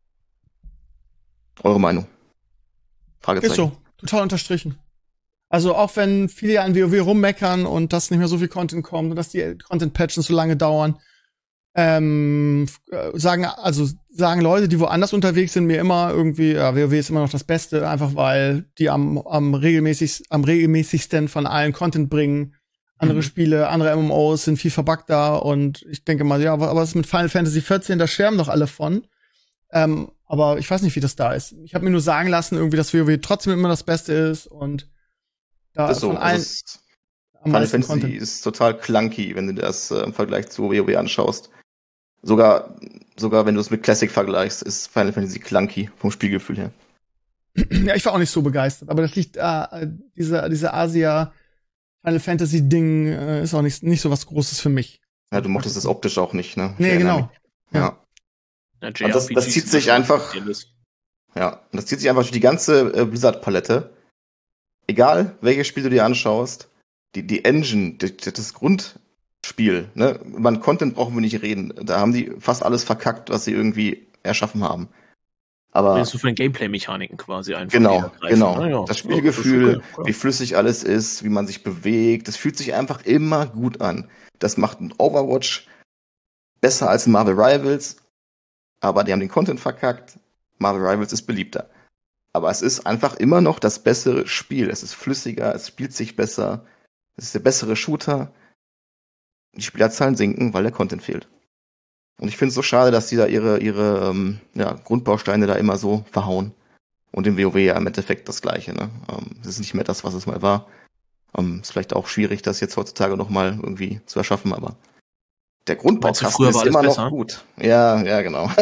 Eure Meinung? Fragezeichen. Ist so, total unterstrichen. Also auch wenn viele an WoW rummeckern und dass nicht mehr so viel Content kommt und dass die Content-Patches so lange dauern, sagen Leute, die woanders unterwegs sind, mir immer irgendwie, ja, WoW ist immer noch das Beste, einfach weil die am regelmäßigsten von allen Content bringen. Andere Spiele, andere MMOs sind viel verbuggter und ich denke mal, ja, aber was ist mit Final Fantasy 14, da schwärmen doch alle von. Aber ich weiß nicht, wie das da ist. Ich habe mir nur sagen lassen, irgendwie, dass WoW trotzdem immer das Beste ist und da ist so, von allen Final Fantasy Content ist total clunky, wenn du das im Vergleich zu WoW anschaust. Sogar wenn du es mit Classic vergleichst, ist Final Fantasy clunky vom Spielgefühl her. Ja, ich war auch nicht so begeistert, aber das liegt, diese Asia Final Fantasy Ding ist auch nicht so was Großes für mich. Ja, du mochtest es optisch auch nicht, ne? Nee, genau. Ja. Und das zieht sich einfach. Ja, und das zieht sich einfach durch die ganze Blizzard-Palette. Egal, welches Spiel du dir anschaust, die Engine, das Grundspiel, ne? Über den Content brauchen wir nicht reden. Da haben die fast alles verkackt, was sie irgendwie erschaffen haben. Aber redest du von den Gameplay-Mechaniken quasi einfach. Genau. Ja. Das Spielgefühl, wie flüssig alles ist, wie man sich bewegt, das fühlt sich einfach immer gut an. Das macht ein Overwatch besser als ein Marvel Rivals, aber die haben den Content verkackt. Marvel Rivals ist beliebter. Aber es ist einfach immer noch das bessere Spiel. Es ist flüssiger, es spielt sich besser, es ist der bessere Shooter. Die Spielerzahlen sinken, weil der Content fehlt. Und ich finde es so schade, dass die da ihre Grundbausteine da immer so verhauen. Und im WoW ja im Endeffekt das Gleiche. Ne? Es ist nicht mehr das, was es mal war. Ist vielleicht auch schwierig, das jetzt heutzutage nochmal irgendwie zu erschaffen, aber der Grundbaukasten ist immer noch gut. Ja, genau.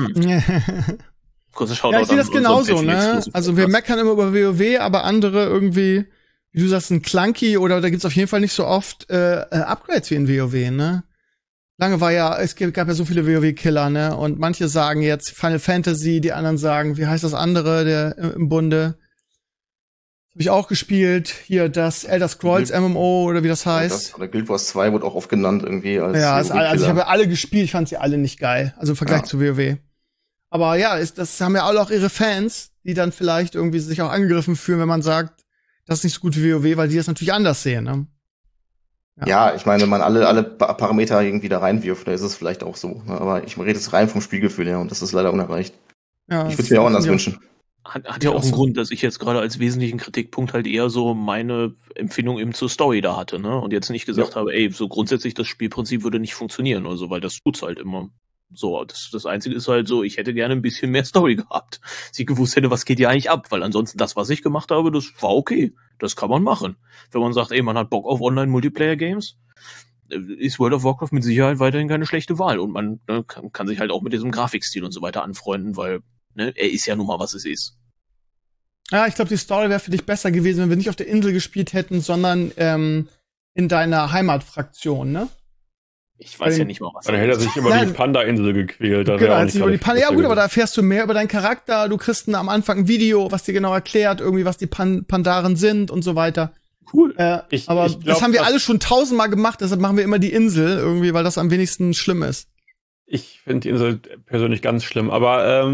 Kurze Shoutout ja, ich sehe das genauso, ne? Also wir meckern immer über WoW, aber andere irgendwie, wie du sagst, ein Clunky oder da gibt's auf jeden Fall nicht so oft Upgrades wie in WoW, ne? Lange gab ja so viele WoW-Killer, ne? Und manche sagen jetzt Final Fantasy, die anderen sagen, wie heißt das andere, der im Bunde? Habe ich auch gespielt. Hier das Elder Scrolls MMO oder wie das heißt. Oder Guild Wars 2 wurde auch oft genannt irgendwie als also ich habe ja alle gespielt, ich fand sie alle nicht geil. Also im Vergleich zu WoW. Aber ja, das haben ja alle auch ihre Fans, die dann vielleicht irgendwie sich auch angegriffen fühlen, wenn man sagt, das ist nicht so gut wie WoW, weil die das natürlich anders sehen, ne? Ja, ich meine, wenn man alle Parameter irgendwie da reinwirft, dann ist es vielleicht auch so. Ne? Aber ich rede jetzt rein vom Spielgefühl her und das ist leider unerreicht. Ja, ich würde es mir auch anders wünschen. Hat ja auch einen Grund, dass ich jetzt gerade als wesentlichen Kritikpunkt halt eher so meine Empfindung eben zur Story da hatte, ne? Und jetzt nicht gesagt habe, ey, so grundsätzlich das Spielprinzip würde nicht funktionieren oder so, weil das tut's halt immer. So, das Einzige ist halt so, ich hätte gerne ein bisschen mehr Story gehabt. Sie gewusst hätte, was geht hier eigentlich ab, weil ansonsten das, was ich gemacht habe, das war okay. Das kann man machen. Wenn man sagt, ey, man hat Bock auf Online-Multiplayer-Games, ist World of Warcraft mit Sicherheit weiterhin keine schlechte Wahl. Und man kann sich halt auch mit diesem Grafikstil und so weiter anfreunden, weil er ist ja nun mal, was es ist. Ja, ich glaube, die Story wäre für dich besser gewesen, wenn wir nicht auf der Insel gespielt hätten, sondern in deiner Heimatfraktion, ne? Ich weiß ja nicht mal, was er hätte sich über die Panda-Insel gequält. Genau, hat sich über die Panda. Ja gut, aber da erfährst du mehr über deinen Charakter. Du kriegst am Anfang ein Video, was dir genau erklärt, irgendwie, was die Pandaren sind und so weiter. Cool. Aber ich glaub, das haben wir alle schon 1000-mal gemacht, deshalb machen wir immer die Insel irgendwie, weil das am wenigsten schlimm ist. Ich finde die Insel persönlich ganz schlimm, aber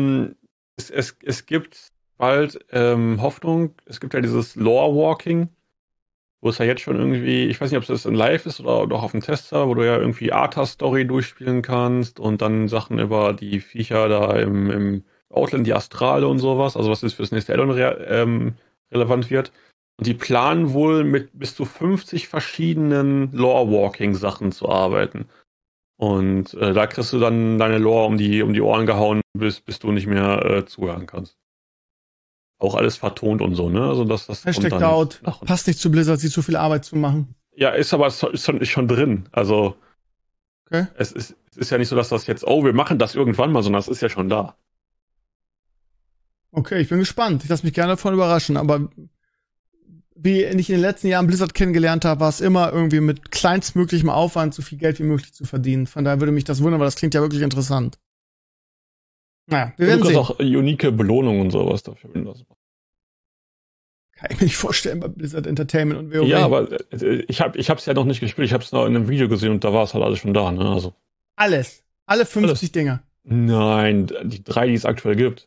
es gibt bald Hoffnung. Es gibt ja dieses Lore-Walking, wo es ja jetzt schon irgendwie, ich weiß nicht, ob es in Live ist oder doch auf dem Tester, wo du ja irgendwie Arthas-Story durchspielen kannst und dann Sachen über die Viecher da im Outland, die Astrale und sowas, also was jetzt fürs nächste Addon relevant wird. Und die planen wohl mit bis zu 50 verschiedenen Lore-Walking-Sachen zu arbeiten. Und da kriegst du dann deine Lore um die Ohren gehauen, bis du nicht mehr zuhören kannst. Auch alles vertont und so, ne? Also das Hashtag out. Passt nicht zu Blizzard, sie zu viel Arbeit zu machen. Ja, ist aber schon drin. Also okay. Es ist ja nicht so, dass das jetzt, wir machen das irgendwann mal, sondern es ist ja schon da. Okay, ich bin gespannt. Ich lasse mich gerne davon überraschen, aber wie ich in den letzten Jahren Blizzard kennengelernt habe, war es immer irgendwie mit kleinstmöglichem Aufwand so viel Geld wie möglich zu verdienen. Von daher würde mich das wundern, weil das klingt ja wirklich interessant. Naja, wir werden sehen. Du kannst auch unique Belohnungen und sowas dafür lassen. Kann ich mir nicht vorstellen bei Blizzard Entertainment und WoW. Ja, aber ich hab's ja noch nicht gespielt. Ich hab's noch in einem Video gesehen und da war es halt alles schon da, ne? Also alles. Alle 50 Dinger. Nein, die 3, die es aktuell gibt.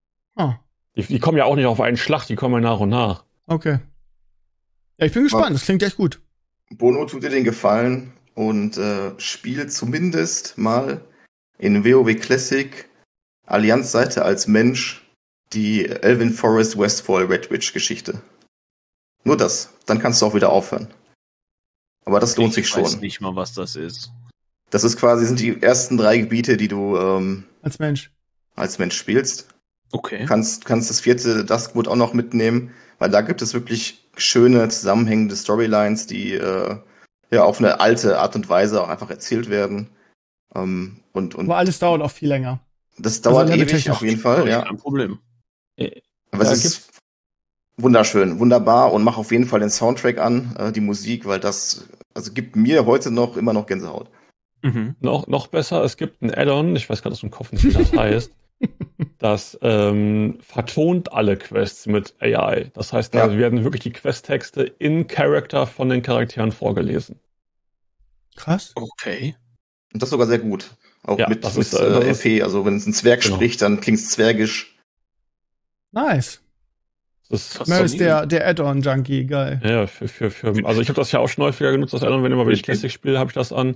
Die kommen ja auch nicht auf einen Schlag, die kommen ja nach und nach. Okay. Ja, ich bin gespannt, das klingt echt gut. Bono, tut dir den Gefallen und spielt zumindest mal in WoW Classic Allianz-Seite als Mensch die Elven Forest Westfall Red Witch Geschichte. Nur das, dann kannst du auch wieder aufhören. Aber das lohnt sich schon. Ich weiß nicht mal, was das ist. Das ist sind die ersten 3 Gebiete, die du als Mensch spielst. Okay. Du kannst das 4. Duskwood auch noch mitnehmen, weil da gibt es wirklich schöne, zusammenhängende Storylines, die auf eine alte Art und Weise auch einfach erzählt werden. Aber alles dauert auch viel länger. Das dauert ewig, auf jeden Fall, ja. Kein Problem. Aber es ist wunderschön, wunderbar und mach auf jeden Fall den Soundtrack an, die Musik, weil das gibt mir heute immer noch Gänsehaut. Mhm. Noch besser, es gibt ein Add-on, ich weiß gerade aus dem Kopf nicht, wie das heißt, das vertont alle Quests mit AI. Das heißt, da werden wirklich die Questtexte in Character von den Charakteren vorgelesen. Krass. Okay. Und das sogar sehr gut. Auch mit FP, also wenn es ein Zwerg spricht, dann klingt es zwergisch. Nice. Das ist der Add-on-Junkie, geil. Ja, also ich habe das ja auch schon häufiger genutzt, das Add-on, wenn ich Classic spiele, habe ich das an.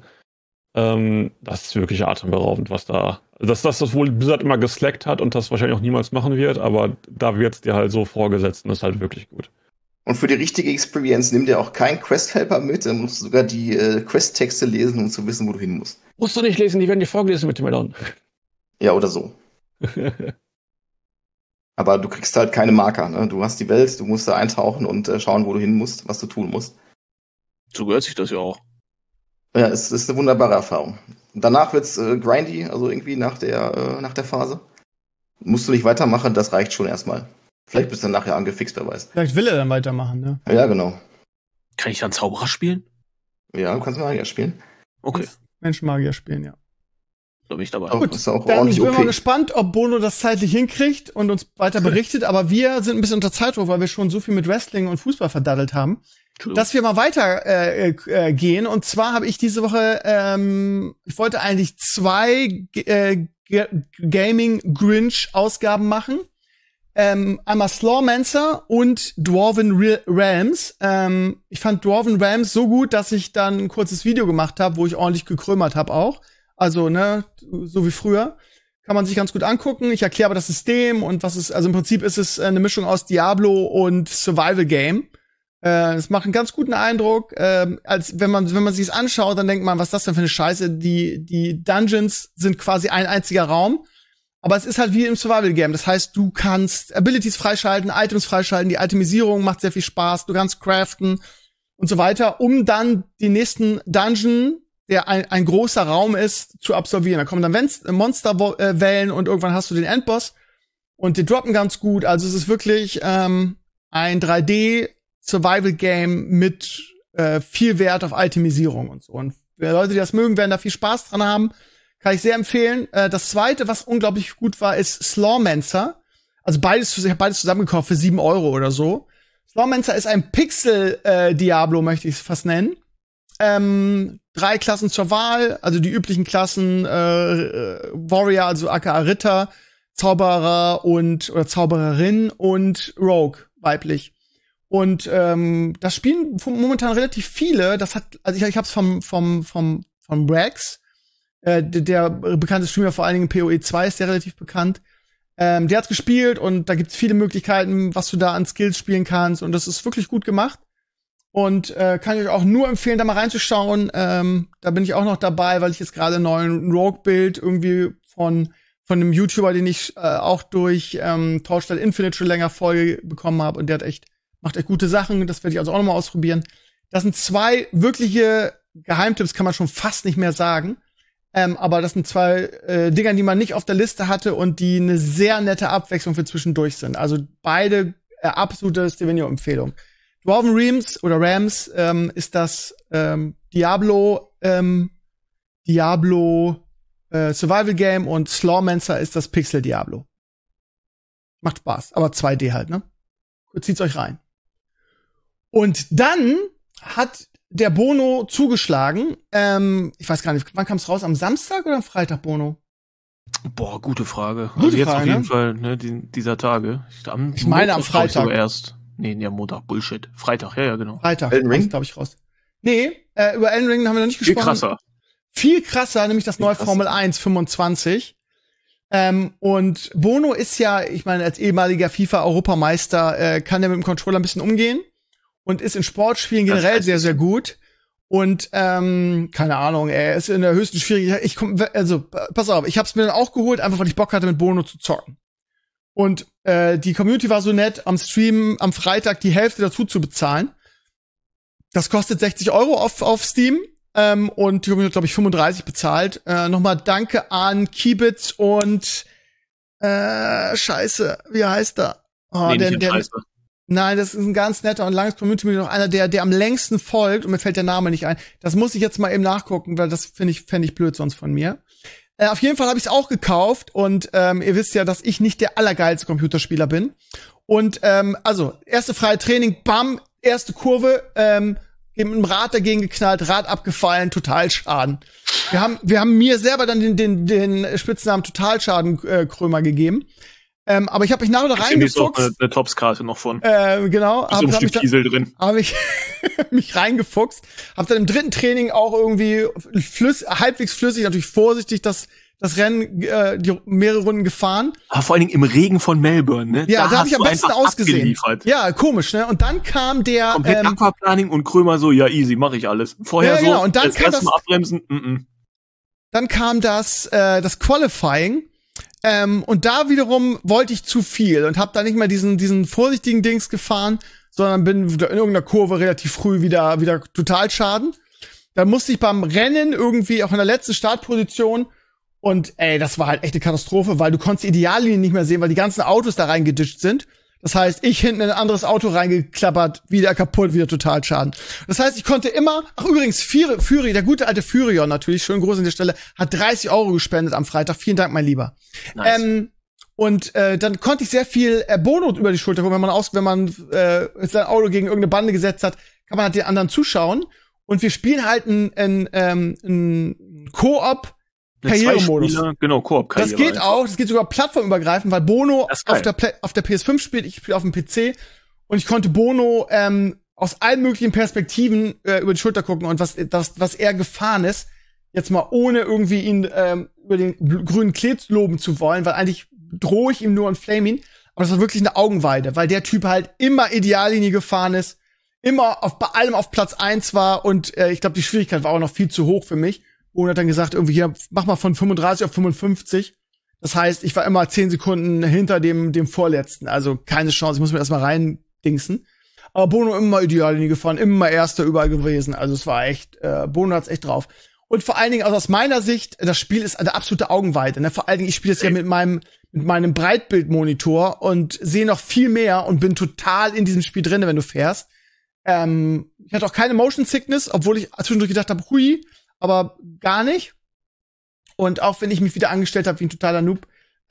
Das ist wirklich atemberaubend, was da. Das wohl Blizzard immer geslackt hat und das wahrscheinlich auch niemals machen wird, aber da wird es dir halt so vorgesetzt und das ist halt wirklich gut. Und für die richtige Experience nimm dir auch keinen Quest-Helper mit, dann musst du sogar die Quest-Texte lesen, um zu wissen, wo du hin musst. Musst du nicht lesen, die werden dir vorgelesen mit dem Add-on. Ja, oder so. Aber du kriegst halt keine Marker, ne? Du hast die Welt, du musst da eintauchen und schauen, wo du hin musst, was du tun musst. So gehört sich das ja auch. Ja, es ist eine wunderbare Erfahrung. Danach wird's grindy, also irgendwie nach der Phase. Musst du nicht weitermachen, das reicht schon erstmal. Vielleicht bist du dann nachher angefixt, wer weiß. Vielleicht will er dann weitermachen, ne? Ja, genau. Kann ich dann Zauberer spielen? Ja, du kannst Magier spielen. Okay. Menschenmagier spielen, ja. Da bin ich dabei. Gut, dann bin ich mal gespannt, ob Bono das zeitlich hinkriegt und uns weiter berichtet. Aber wir sind ein bisschen unter Zeitdruck, weil wir schon so viel mit Wrestling und Fußball verdaddelt haben, dass wir mal weiter gehen. Und zwar habe ich diese Woche, ich wollte eigentlich 2 Gaming-Grinch-Ausgaben machen. Einmal Slawmancer und Dwarven Realms. Ich fand Dwarven Realms so gut, dass ich dann ein kurzes Video gemacht habe, wo ich ordentlich gekrömert habe auch. Also, ne, so wie früher. Kann man sich ganz gut angucken. Ich erkläre aber das System und was es, also im Prinzip ist es eine Mischung aus Diablo und Survival Game. Es macht einen ganz guten Eindruck. Als wenn man sich's anschaut, dann denkt man, was ist das denn für eine Scheiße? Die Dungeons sind quasi ein einziger Raum. Aber es ist halt wie im Survival Game. Das heißt, du kannst Abilities freischalten, Items freischalten. Die Itemisierung macht sehr viel Spaß. Du kannst craften und so weiter, um dann die nächsten Dungeon, der ein großer Raum ist, zu absolvieren. Da kommen dann Monsterwellen und irgendwann hast du den Endboss und die droppen ganz gut. Also es ist wirklich ein 3D-Survival-Game mit viel Wert auf Itemisierung und so. Und Leute, die das mögen, werden da viel Spaß dran haben. Kann ich sehr empfehlen. Das zweite, was unglaublich gut war, ist Slawmancer. Also ich habe beides zusammengekauft für 7 € oder so. Slawmancer ist ein Pixel-Diablo, möchte ich es fast nennen. 3 Klassen zur Wahl, also die üblichen Klassen Warrior, also aka Ritter, Zauberer oder Zaubererin und Rogue, weiblich. Und das spielen momentan relativ viele. Das hat, also ich hab's vom Brax, der bekannte Streamer, vor allen Dingen PoE 2 ist der relativ bekannt. Der hat's gespielt und da gibt's viele Möglichkeiten, was du da an Skills spielen kannst und das ist wirklich gut gemacht. Und kann ich euch auch nur empfehlen, da mal reinzuschauen. Da bin ich auch noch dabei, weil ich jetzt gerade einen neuen Rogue-Bild irgendwie von einem YouTuber, den ich auch durch Torchlight Infinite schon länger Folge bekommen habe. Und der macht echt gute Sachen. Das werde ich also auch noch mal ausprobieren. Das sind 2 wirkliche Geheimtipps, kann man schon fast nicht mehr sagen. Aber das sind 2 Dinger, die man nicht auf der Liste hatte und die eine sehr nette Abwechslung für zwischendurch sind. Also beide absolute Stevenio-Empfehlung. Dwarven Realms ist das Diablo Survival Game und Slawmancer ist das Pixel Diablo. Macht Spaß, aber 2D halt, ne? Zieht's euch rein. Und dann hat der Bono zugeschlagen. Ich weiß gar nicht, wann kam's raus? Am Samstag oder am Freitag, Bono? Boah, gute Frage. Also jetzt auf jeden Fall, ne, dieser Tage. Ich meine am Freitag. Erst. Nee, Montag, Bullshit. Freitag, ja, genau. Freitag, glaube ich, raus. Nee, über Elden Ring haben wir noch nicht gesprochen. Viel krasser, nämlich das neue Formel 1 25. Und Bono ist ja, ich meine, als ehemaliger FIFA-Europameister kann er mit dem Controller ein bisschen umgehen und ist in Sportspielen generell sehr, sehr gut. Und keine Ahnung, er ist in der höchsten Schwierigkeit. Pass auf, ich hab's mir dann auch geholt, einfach weil ich Bock hatte, mit Bono zu zocken. Und die Community war so nett, am Stream am Freitag die Hälfte dazu zu bezahlen. Das kostet 60 € auf Steam. Und die Community hat, glaube ich, 35 bezahlt. Nochmal danke an Kibitz und Scheiße, wie heißt er? Nein, das ist ein ganz netter und langes Community-Mitglied, noch einer, der am längsten folgt, und mir fällt der Name nicht ein. Das muss ich jetzt mal eben nachgucken, weil das fände ich blöd sonst von mir. Auf jeden Fall habe ich es auch gekauft und ihr wisst ja, dass ich nicht der allergeilste Computerspieler bin. Und also, erste freie Training, bam, erste Kurve, mit dem Rad dagegen geknallt, Rad abgefallen, Totalschaden. Wir haben mir selber dann den Spitznamen Totalschaden-Krömer gegeben. Aber ich habe mich nachher da reingefuchst. Ist auch eine Topskarte noch von. Genau. Hab ich mich reingefuchst. Hab dann im dritten Training auch irgendwie halbwegs flüssig, natürlich vorsichtig, das Rennen die mehrere Runden gefahren. Aber vor allen Dingen im Regen von Melbourne, ne? Ja, da habe ich am besten ausgesehen. Ja, komisch, ne? Und dann kam der komplett Aquaplaning und Krömer so, ja easy, mache ich alles. Vorher so, genau. Und dann kam das abbremsen. Dann kam das Qualifying. Und da wiederum wollte ich zu viel und habe da nicht mal diesen vorsichtigen Dings gefahren, sondern bin in irgendeiner Kurve relativ früh wieder Totalschaden. Dann musste ich beim Rennen irgendwie auch in der letzten Startposition und das war halt echt eine Katastrophe, weil du konntest die Ideallinie nicht mehr sehen, weil die ganzen Autos da reingedischt sind. Das heißt, ich hinten in ein anderes Auto reingeklappert, wieder kaputt, wieder Totalschaden. Das heißt, ich konnte immer, übrigens, Fury, der gute alte Furion natürlich, schön groß an der Stelle, hat 30 € gespendet am Freitag. Vielen Dank, mein Lieber. Nice. Dann konnte ich sehr viel Bono über die Schulter gucken, wenn man sein Auto gegen irgendeine Bande gesetzt hat, kann man halt den anderen zuschauen. Und wir spielen halt einen Koop Karrieremodus. Genau, Koop-Karriere. Das geht auch, das geht sogar plattformübergreifend, weil Bono auf der PS5 spielt, ich spiele auf dem PC und ich konnte Bono aus allen möglichen Perspektiven über die Schulter gucken und was er gefahren ist, jetzt mal ohne irgendwie ihn über den grünen Klee loben zu wollen, weil eigentlich drohe ich ihm nur und flame ihn, aber das war wirklich eine Augenweide, weil der Typ halt immer Ideallinie gefahren ist, immer bei allem auf Platz 1 war und ich glaube, die Schwierigkeit war auch noch viel zu hoch für mich. Und hat dann gesagt, irgendwie hier, mach mal von 35 auf 55. Das heißt, ich war immer 10 Sekunden hinter dem Vorletzten. Also keine Chance, ich muss mir erstmal reindingsen. Aber Bono immer Ideallinie gefahren, immer Erster überall gewesen. Also es war echt, Bono hat's echt drauf. Und vor allen Dingen, also aus meiner Sicht, das Spiel ist eine absolute Augenweite. Ne? Vor allen Dingen, ich spiele es ja mit meinem Breitbildmonitor und sehe noch viel mehr und bin total in diesem Spiel drin, wenn du fährst. Ich hatte auch keine Motion Sickness, obwohl ich zwischendurch gedacht habe, hui, aber gar nicht. Und auch wenn ich mich wieder angestellt habe wie ein totaler Noob,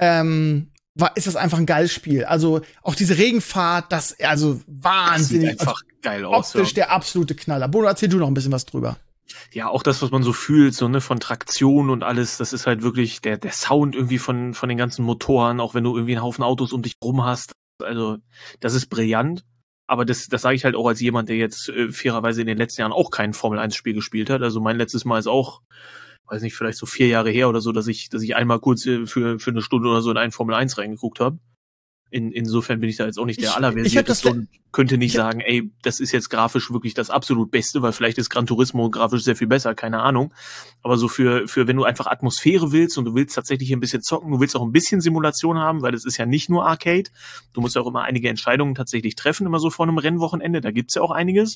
ist das einfach ein geiles Spiel. Also auch diese Regenfahrt, also wahnsinnig. Das sieht einfach geil aus. Optisch der absolute Knaller. Bono, erzähl du noch ein bisschen was drüber. Ja, auch das, was man so fühlt, so, ne, von Traktion und alles, das ist halt wirklich der Sound irgendwie von den ganzen Motoren, auch wenn du irgendwie einen Haufen Autos um dich rum hast. Also, das ist brillant. Aber das sage ich halt auch als jemand, der jetzt fairerweise in den letzten Jahren auch kein Formel-1-Spiel gespielt hat. Also mein letztes Mal ist auch, weiß nicht, vielleicht so 4 Jahre her oder so, dass ich einmal kurz für eine Stunde oder so in einen Formel-1 reingeguckt habe. Insofern bin ich da jetzt auch nicht der Allerversierteste und könnte nicht sagen, ey, das ist jetzt grafisch wirklich das absolut Beste, weil vielleicht ist Gran Turismo grafisch sehr viel besser, keine Ahnung. Aber so für wenn du einfach Atmosphäre willst und du willst tatsächlich ein bisschen zocken, du willst auch ein bisschen Simulation haben, weil es ist ja nicht nur Arcade. Du musst ja auch immer einige Entscheidungen tatsächlich treffen, immer so vor einem Rennwochenende, da gibt's ja auch einiges.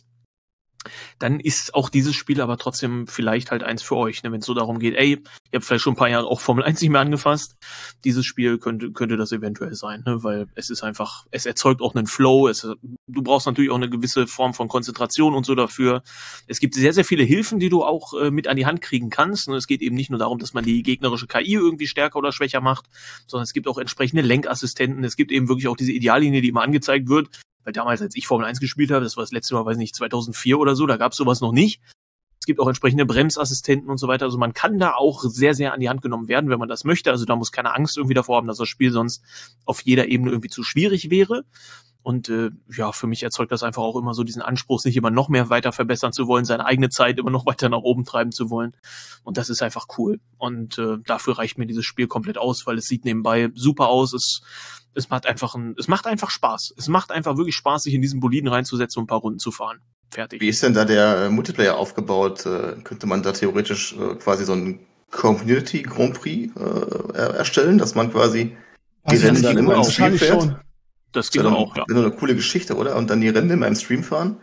Dann ist auch dieses Spiel aber trotzdem vielleicht halt eins für euch, ne? Wenn es so darum geht, ey, ihr habt vielleicht schon ein paar Jahre auch Formel 1 nicht mehr angefasst, dieses Spiel könnte das eventuell sein, ne? Weil es ist einfach, es erzeugt auch einen Flow, du brauchst natürlich auch eine gewisse Form von Konzentration und so dafür. Es gibt sehr, sehr viele Hilfen, die du auch mit an die Hand kriegen kannst, ne? Es geht eben nicht nur darum, dass man die gegnerische KI irgendwie stärker oder schwächer macht, sondern es gibt auch entsprechende Lenkassistenten, es gibt eben wirklich auch diese Ideallinie, die immer angezeigt wird. Weil damals, als ich Formel 1 gespielt habe, das war das letzte Mal, weiß nicht, 2004 oder so, da gab es sowas noch nicht. Es gibt auch entsprechende Bremsassistenten und so weiter. Also man kann da auch sehr, sehr an die Hand genommen werden, wenn man das möchte. Also da muss keine Angst irgendwie davor haben, dass das Spiel sonst auf jeder Ebene irgendwie zu schwierig wäre. Und ja, für mich erzeugt das einfach auch immer so diesen Anspruch, sich immer noch mehr weiter verbessern zu wollen, seine eigene Zeit immer noch weiter nach oben treiben zu wollen. Und das ist einfach cool. Und dafür reicht mir dieses Spiel komplett aus, weil es sieht nebenbei super aus. Es macht einfach Spaß. Es macht einfach wirklich Spaß, sich in diesen Boliden reinzusetzen und ein paar Runden zu fahren. Fertig. Wie ist denn da der Multiplayer aufgebaut? Könnte man da theoretisch quasi so ein Community Grand Prix erstellen, dass man quasi die Rennen dann immer im Stream fährt? Schon. Das geht auch, ja. Das ist eine coole Geschichte, oder? Und dann die Rennen immer im Stream fahren?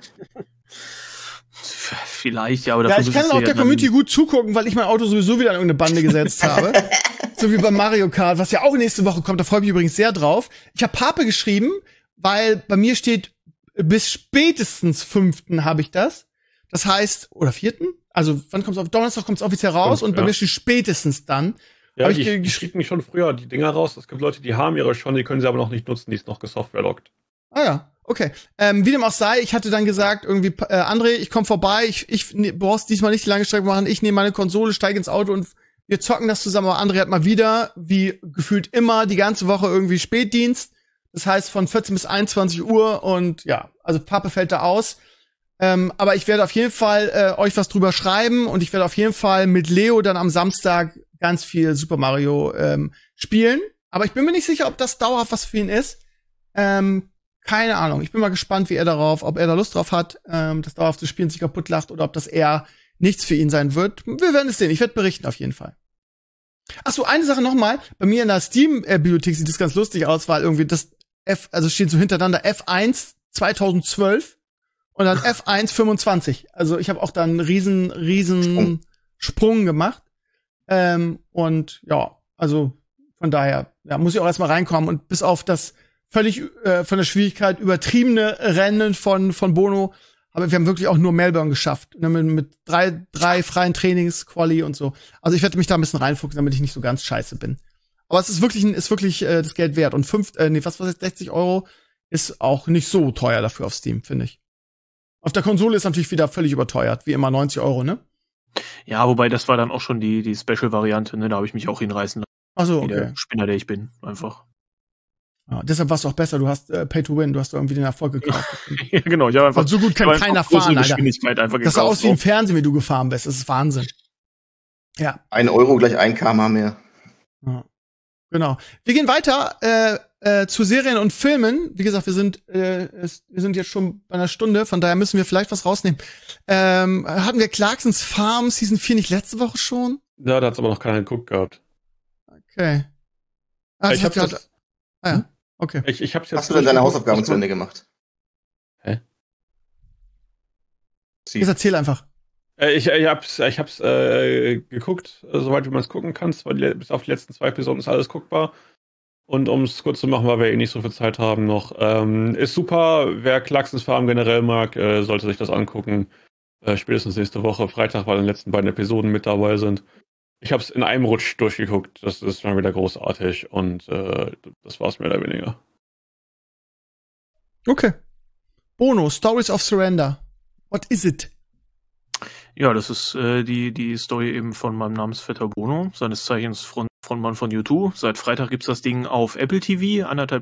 Vielleicht, ja, aber dafür ich kann auch der Community gut zugucken, weil ich mein Auto sowieso wieder an irgendeine Bande gesetzt habe. So wie bei Mario Kart, was ja auch nächste Woche kommt, da freue ich mich übrigens sehr drauf. Ich habe Pape geschrieben, weil bei mir steht, bis spätestens 5. habe ich das. Das heißt, oder 4. Also, wann kommt's auf? Donnerstag kommt's offiziell raus und bei mir steht spätestens dann. Ja, ich krieg mich schon früher die Dinger raus. Es gibt Leute, die haben ihre schon, die können sie aber noch nicht nutzen, die ist noch gesoftwarelockt. Ah ja, okay. Wie dem auch sei, ich hatte dann gesagt, irgendwie, André, ich komme vorbei, ich brauchst diesmal nicht die lange Strecke machen, ich nehme meine Konsole, steige ins Auto und wir zocken das zusammen. Aber André hat mal wieder, wie gefühlt immer, die ganze Woche irgendwie Spätdienst. Das heißt von 14 bis 21 Uhr und ja, also Pape fällt da aus. Aber ich werde auf jeden Fall euch was drüber schreiben und ich werde auf jeden Fall mit Leo dann am Samstag ganz viel Super Mario spielen. Aber ich bin mir nicht sicher, ob das dauerhaft was für ihn ist. Keine Ahnung. Ich bin mal gespannt, ob er da Lust drauf hat, das dauerhafte Spielen sich kaputt lacht oder ob das eher nichts für ihn sein wird. Wir werden es sehen. Ich werde berichten auf jeden Fall. Ach so, eine Sache noch mal. Bei mir in der Steam-Bibliothek sieht das ganz lustig aus, weil irgendwie das also steht so hintereinander F1 2012 und dann F1 25. Also ich habe auch da einen riesen Sprung gemacht. Und ja, also von daher, ja, muss ich auch erstmal reinkommen und bis auf das völlig von der Schwierigkeit übertriebene Rennen von Bono. Aber wir haben wirklich auch nur Melbourne geschafft. Mit drei freien Trainings, Quali und so. Also ich werde mich da ein bisschen reinfuchsen, damit ich nicht so ganz scheiße bin. Aber es ist wirklich das Geld wert. Und 60 € ist auch nicht so teuer dafür auf Steam, finde ich. Auf der Konsole ist natürlich wieder völlig überteuert. Wie immer 90 €, ne? Ja, wobei das war dann auch schon die Special-Variante, ne? Da habe ich mich auch hinreißen lassen. Ach so, okay. Wie der Spinner, der ich bin, einfach. Ja, deshalb war es auch besser. Du hast Pay to Win, du hast irgendwie den Erfolg gekauft. Ja, genau. Ich habe einfach, so gut kann keiner fahren, Alter. Einfach das sah aus wie im Fernsehen, wie du gefahren bist. Das ist Wahnsinn. Ja. 1 € gleich 1 km/h mehr. Ja. Genau. Wir gehen weiter zu Serien und Filmen. Wie gesagt, wir sind jetzt schon bei einer Stunde, von daher müssen wir vielleicht was rausnehmen. Hatten wir Clarksons Farm Season 4 nicht letzte Woche schon? Ja, da hat's aber noch keiner geguckt gehabt. Okay. Ich hab's jetzt. Ja. Okay. Ich hab's jetzt. Hast du denn deine Hausaufgaben zu Ende gemacht? Hä? Jetzt erzähl einfach. Ich hab's geguckt, soweit wie man es gucken kann. Bis auf die letzten 2 Episoden ist alles guckbar. Und um es kurz zu machen, weil wir eh nicht so viel Zeit haben noch. Ist super. Wer Clarksons Farm generell mag, sollte sich das angucken. Spätestens nächste Woche, Freitag, weil die letzten beiden Episoden mit dabei sind. Ich habe es in einem Rutsch durchgeguckt. Das ist mal wieder großartig. Und das war's mehr oder weniger. Okay. Bono, Stories of Surrender. What is it? Ja, das ist die Story eben von meinem Namensvetter Bono, seines Zeichens Frontmann von U2. Seit Freitag gibt's das Ding auf Apple TV, 1,5.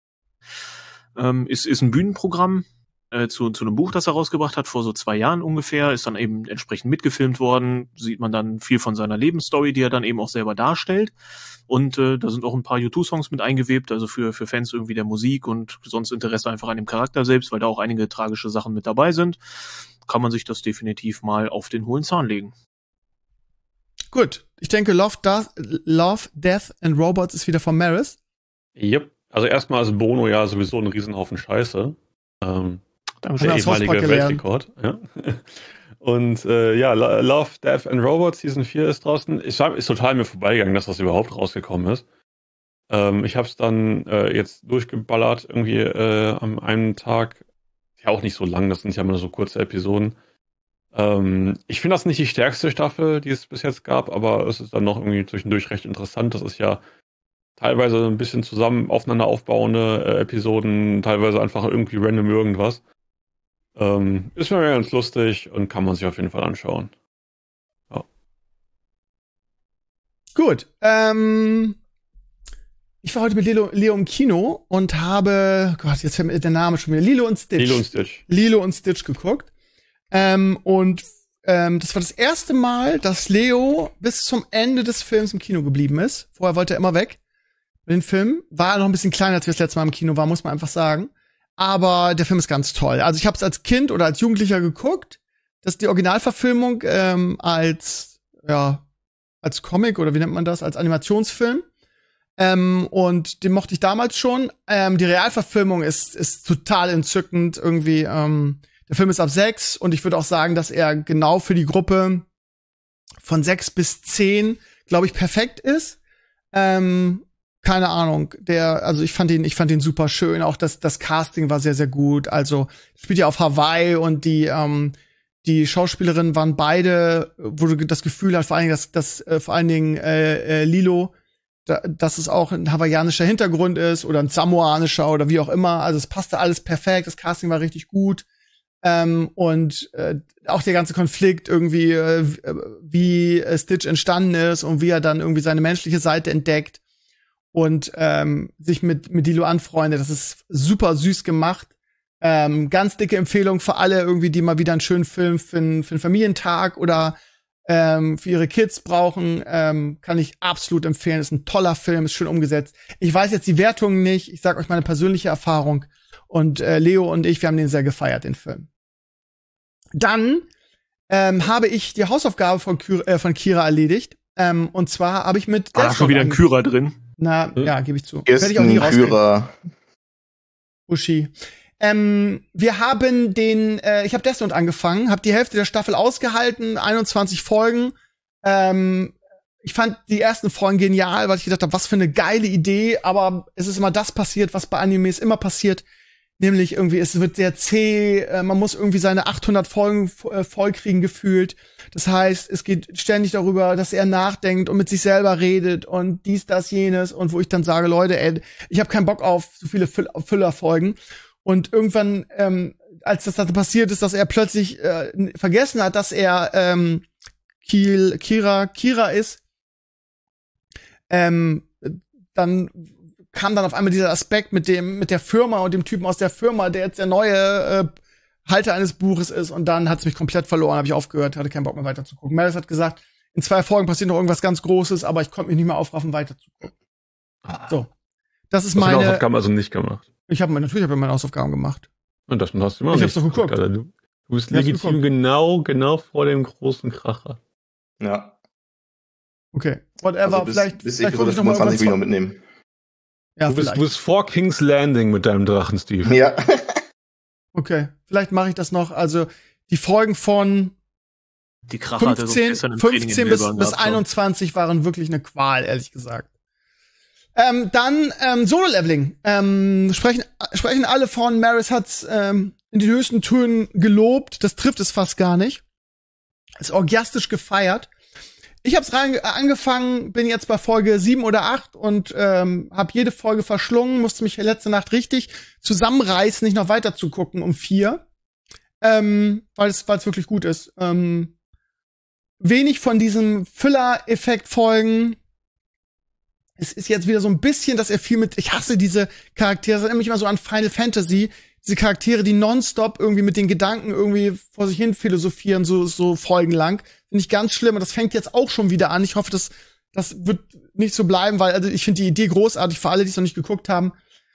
Ist ein Bühnenprogramm zu einem Buch, das er rausgebracht hat, vor so 2 Jahren ungefähr. Ist dann eben entsprechend mitgefilmt worden. Sieht man dann viel von seiner Lebensstory, die er dann eben auch selber darstellt. Und da sind auch ein paar U2-Songs mit eingewebt, also für Fans irgendwie der Musik und sonst Interesse einfach an dem Charakter selbst, weil da auch einige tragische Sachen mit dabei sind. Kann man sich das definitiv mal auf den hohlen Zahn legen. Gut, ich denke, Love, Death and Robots ist wieder von Maris. Yep. Also erstmal ist Bono ja sowieso ein Riesenhaufen Scheiße. Der ehemalige Weltrekord. Ja. Und Love, Death and Robots Season 4 ist draußen. Ist total mir vorbeigegangen, dass das überhaupt rausgekommen ist. Ich habe es dann jetzt durchgeballert, irgendwie am einen Tag. Ja, auch nicht so lang, das sind ja immer so kurze Episoden. Ich finde das nicht die stärkste Staffel, die es bis jetzt gab, aber es ist dann noch irgendwie zwischendurch recht interessant. Das ist ja teilweise ein bisschen zusammen aufeinander aufbauende Episoden, teilweise einfach irgendwie random irgendwas. Ist mir ganz lustig und kann man sich auf jeden Fall anschauen. Ja. Gut. Ich war heute mit Leo im Kino und habe, Gott, jetzt fällt mir der Name schon wieder, Lilo und Stitch geguckt. Das war das erste Mal, dass Leo bis zum Ende des Films im Kino geblieben ist. Vorher wollte er immer weg. Den Film war noch ein bisschen kleiner, als wir das letzte Mal im Kino waren, muss man einfach sagen. Aber der Film ist ganz toll. Also ich habe es als Kind oder als Jugendlicher geguckt. Das ist die Originalverfilmung als Comic oder wie nennt man das, als Animationsfilm. Und den mochte ich damals schon. Die Realverfilmung ist total entzückend irgendwie. Der Film ist ab 6 und ich würde auch sagen, dass er genau für die Gruppe von 6 bis 10, glaube ich, perfekt ist. Keine Ahnung. Ich fand ihn super schön. Auch das Casting war sehr, sehr gut. Also spielt ja auf Hawaii und die Schauspielerinnen waren beide, wo du das Gefühl hast, vor allen Dingen Lilo, dass es auch ein hawaiianischer Hintergrund ist oder ein samoanischer oder wie auch immer. Also es passte alles perfekt. Das Casting war richtig gut. Und auch der ganze Konflikt irgendwie, wie Stitch entstanden ist und wie er dann irgendwie seine menschliche Seite entdeckt und sich mit Lilo anfreundet. Das ist super süß gemacht. Ganz dicke Empfehlung für alle irgendwie, die mal wieder einen schönen Film für einen Familientag oder für ihre Kids brauchen, kann ich absolut empfehlen. Ist ein toller Film, ist schön umgesetzt. Ich weiß jetzt die Wertungen nicht. Ich sag euch meine persönliche Erfahrung. Und Leo und ich, wir haben den sehr gefeiert, den Film. Dann habe ich die Hausaufgabe von Kira erledigt. Und zwar habe ich mit da schon wieder ein Kyra drin. Na, ja, gebe ich zu. Werde ich auch nie rauskriegen. Uschi. Wir haben ich habe Death Note angefangen, habe die Hälfte der Staffel ausgehalten, 21 Folgen. ich fand die ersten Folgen genial, weil ich gedacht habe, was für eine geile Idee, aber es ist immer das passiert, was bei Animes immer passiert, nämlich irgendwie, es wird sehr zäh, man muss irgendwie seine 800 Folgen voll kriegen gefühlt. Das heißt, es geht ständig darüber, dass er nachdenkt und mit sich selber redet und dies, das, jenes und wo ich dann sage, Leute, ey, ich habe keinen Bock auf so viele Füllerfolgen. Und irgendwann, als das dann passiert ist, dass er plötzlich vergessen hat, dass er Kira ist, dann kam dann auf einmal dieser Aspekt mit der Firma und dem Typen aus der Firma, der jetzt der neue Halter eines Buches ist, und dann hat's mich komplett verloren, habe ich aufgehört, hatte keinen Bock mehr weiter zu gucken. Meredith hat gesagt, in 2 Folgen passiert noch irgendwas ganz Großes, aber ich konnte mich nicht mehr aufraffen, weiter zu gucken. So. Das ist meine Hausaufgaben also nicht gemacht. Natürlich habe ich meine Hausaufgaben gemacht. Und das hast du immer nicht. Ich hab's doch geguckt. Alter. Du bist legitim genau vor dem großen Kracher. Ja. Okay. Whatever, also vielleicht ich 25 Video mitnehmen. Ja, du bist vor King's Landing mit deinem Drachen, Steve. Ja. Okay, vielleicht mache ich das noch. Also die Folgen von die 15 bis 21 waren wirklich eine Qual, ehrlich gesagt. Dann Solo-Leveling. Sprechen alle von. Maris hat's in den höchsten Tönen gelobt. Das trifft es fast gar nicht. Ist orgiastisch gefeiert. Ich hab's angefangen, bin jetzt bei Folge 7 oder 8 und habe jede Folge verschlungen, musste mich letzte Nacht richtig zusammenreißen, nicht noch weiter zu gucken um 4. Weil es wirklich gut ist. Wenig von diesem Füller-Effekt folgen. Es ist jetzt wieder so ein bisschen, dass er viel mit, ich hasse diese Charaktere, das erinnert mich immer so an Final Fantasy, diese Charaktere, die nonstop irgendwie mit den Gedanken irgendwie vor sich hin philosophieren, so folgenlang. Finde ich ganz schlimm, und das fängt jetzt auch schon wieder an. Ich hoffe, das wird nicht so bleiben, weil also ich finde die Idee großartig für alle, die es noch nicht geguckt haben.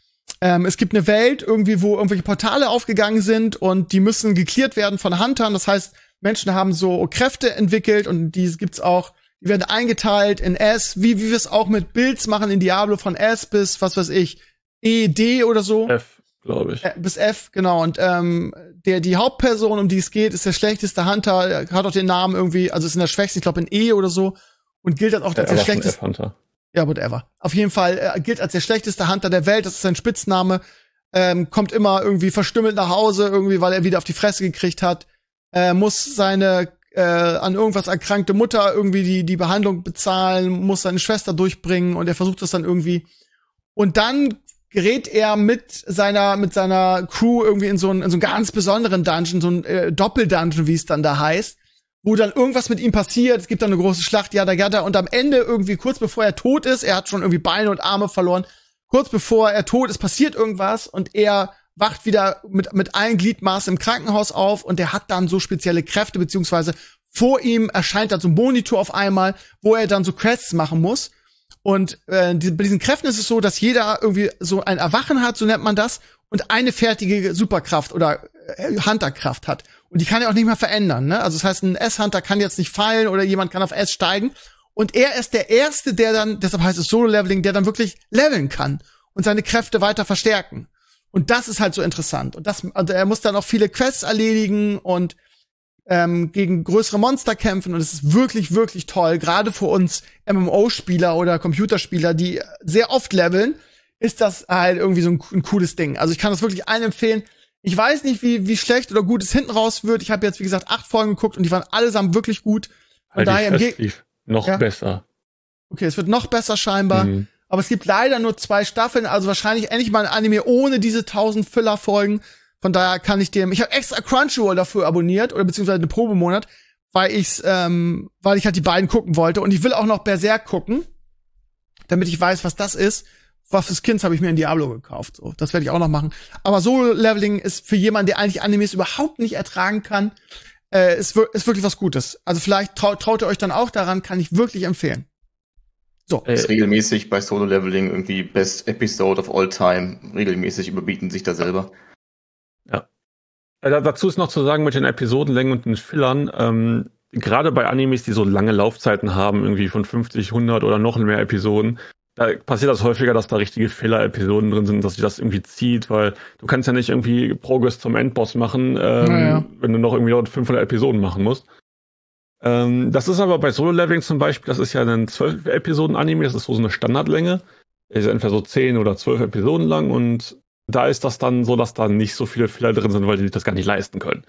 Es gibt eine Welt irgendwie, wo irgendwelche Portale aufgegangen sind und die müssen geklärt werden von Huntern. Das heißt, Menschen haben so Kräfte entwickelt und die gibt's auch, die werden eingeteilt in S, wie wir es auch mit Builds machen in Diablo, von S bis, was weiß ich, E, D oder so. F, glaube ich. Bis F, genau. Und die Hauptperson, um die es geht, ist der schlechteste Hunter, er hat auch den Namen irgendwie, also ist in der schwächsten, ich glaube in E oder so, und gilt als auch als der schlechteste Hunter. Ja, whatever. Auf jeden Fall gilt als der schlechteste Hunter der Welt, das ist sein Spitzname, kommt immer irgendwie verstümmelt nach Hause, irgendwie, weil er wieder auf die Fresse gekriegt hat, muss seine an irgendwas erkrankte Mutter irgendwie die Behandlung bezahlen, muss seine Schwester durchbringen, und er versucht das dann irgendwie. Und dann gerät er mit seiner Crew irgendwie in so einen ganz besonderen Dungeon, so ein Doppeldungeon, wie es dann da heißt, wo dann irgendwas mit ihm passiert. Es gibt dann eine große Schlacht, jada, und am Ende irgendwie kurz bevor er tot ist, er hat schon irgendwie Beine und Arme verloren, kurz bevor er tot ist, passiert irgendwas und er wacht wieder mit allen Gliedmaßen im Krankenhaus auf, und der hat dann so spezielle Kräfte, beziehungsweise vor ihm erscheint dann so ein Monitor auf einmal, wo er dann so Quests machen muss. Und bei diesen Kräften ist es so, dass jeder irgendwie so ein Erwachen hat, so nennt man das, und eine fertige Superkraft oder Hunterkraft hat. Und die kann er auch nicht mehr verändern, ne? Also das heißt, ein S-Hunter kann jetzt nicht fallen oder jemand kann auf S steigen. Und er ist der Erste, der dann, deshalb heißt es Solo-Leveling, der dann wirklich leveln kann und seine Kräfte weiter verstärken. Und das ist halt so interessant. Und also er muss dann auch viele Quests erledigen und gegen größere Monster kämpfen. Und es ist wirklich, wirklich toll. Gerade für uns MMO-Spieler oder Computerspieler, die sehr oft leveln, ist das halt irgendwie so ein cooles Ding. Also ich kann das wirklich allen empfehlen. Ich weiß nicht, wie schlecht oder gut es hinten raus wird. Ich habe jetzt, wie gesagt, 8 Folgen geguckt und die waren allesamt wirklich gut. Von daher noch besser. Okay, es wird noch besser scheinbar. Aber es gibt leider nur 2 Staffeln, also wahrscheinlich endlich mal ein Anime ohne diese 1000 Filler-Folgen. Von daher kann ich ich habe extra Crunchyroll dafür abonniert, oder beziehungsweise eine Probemonat, weil ich halt die beiden gucken wollte. Und ich will auch noch Berserk gucken, damit ich weiß, was das ist. Was fürs Kind habe ich mir in Diablo gekauft. So, das werde ich auch noch machen. Aber Solo-Leveling ist für jemanden, der eigentlich Animes überhaupt nicht ertragen kann, ist wirklich was Gutes. Also vielleicht traut ihr euch dann auch daran, kann ich wirklich empfehlen. So. Ist regelmäßig bei Solo-Leveling irgendwie Best Episode of All Time. Regelmäßig überbieten sich da selber. Ja. Dazu ist noch zu sagen mit den Episodenlängen und den Fillern, gerade bei Animes, die so lange Laufzeiten haben, irgendwie von 50, 100 oder noch mehr Episoden, da passiert das häufiger, dass da richtige Filler-Episoden drin sind, dass sich das irgendwie zieht, weil du kannst ja nicht irgendwie Progress zum Endboss machen, wenn du noch irgendwie 500 Episoden machen musst. Das ist aber bei Solo-Leveling zum Beispiel, das ist ja ein 12-Episoden-Anime, das ist so eine Standardlänge. Ist entweder so 10 oder 12 Episoden lang und da ist das dann so, dass da nicht so viele Fehler drin sind, weil die das gar nicht leisten können.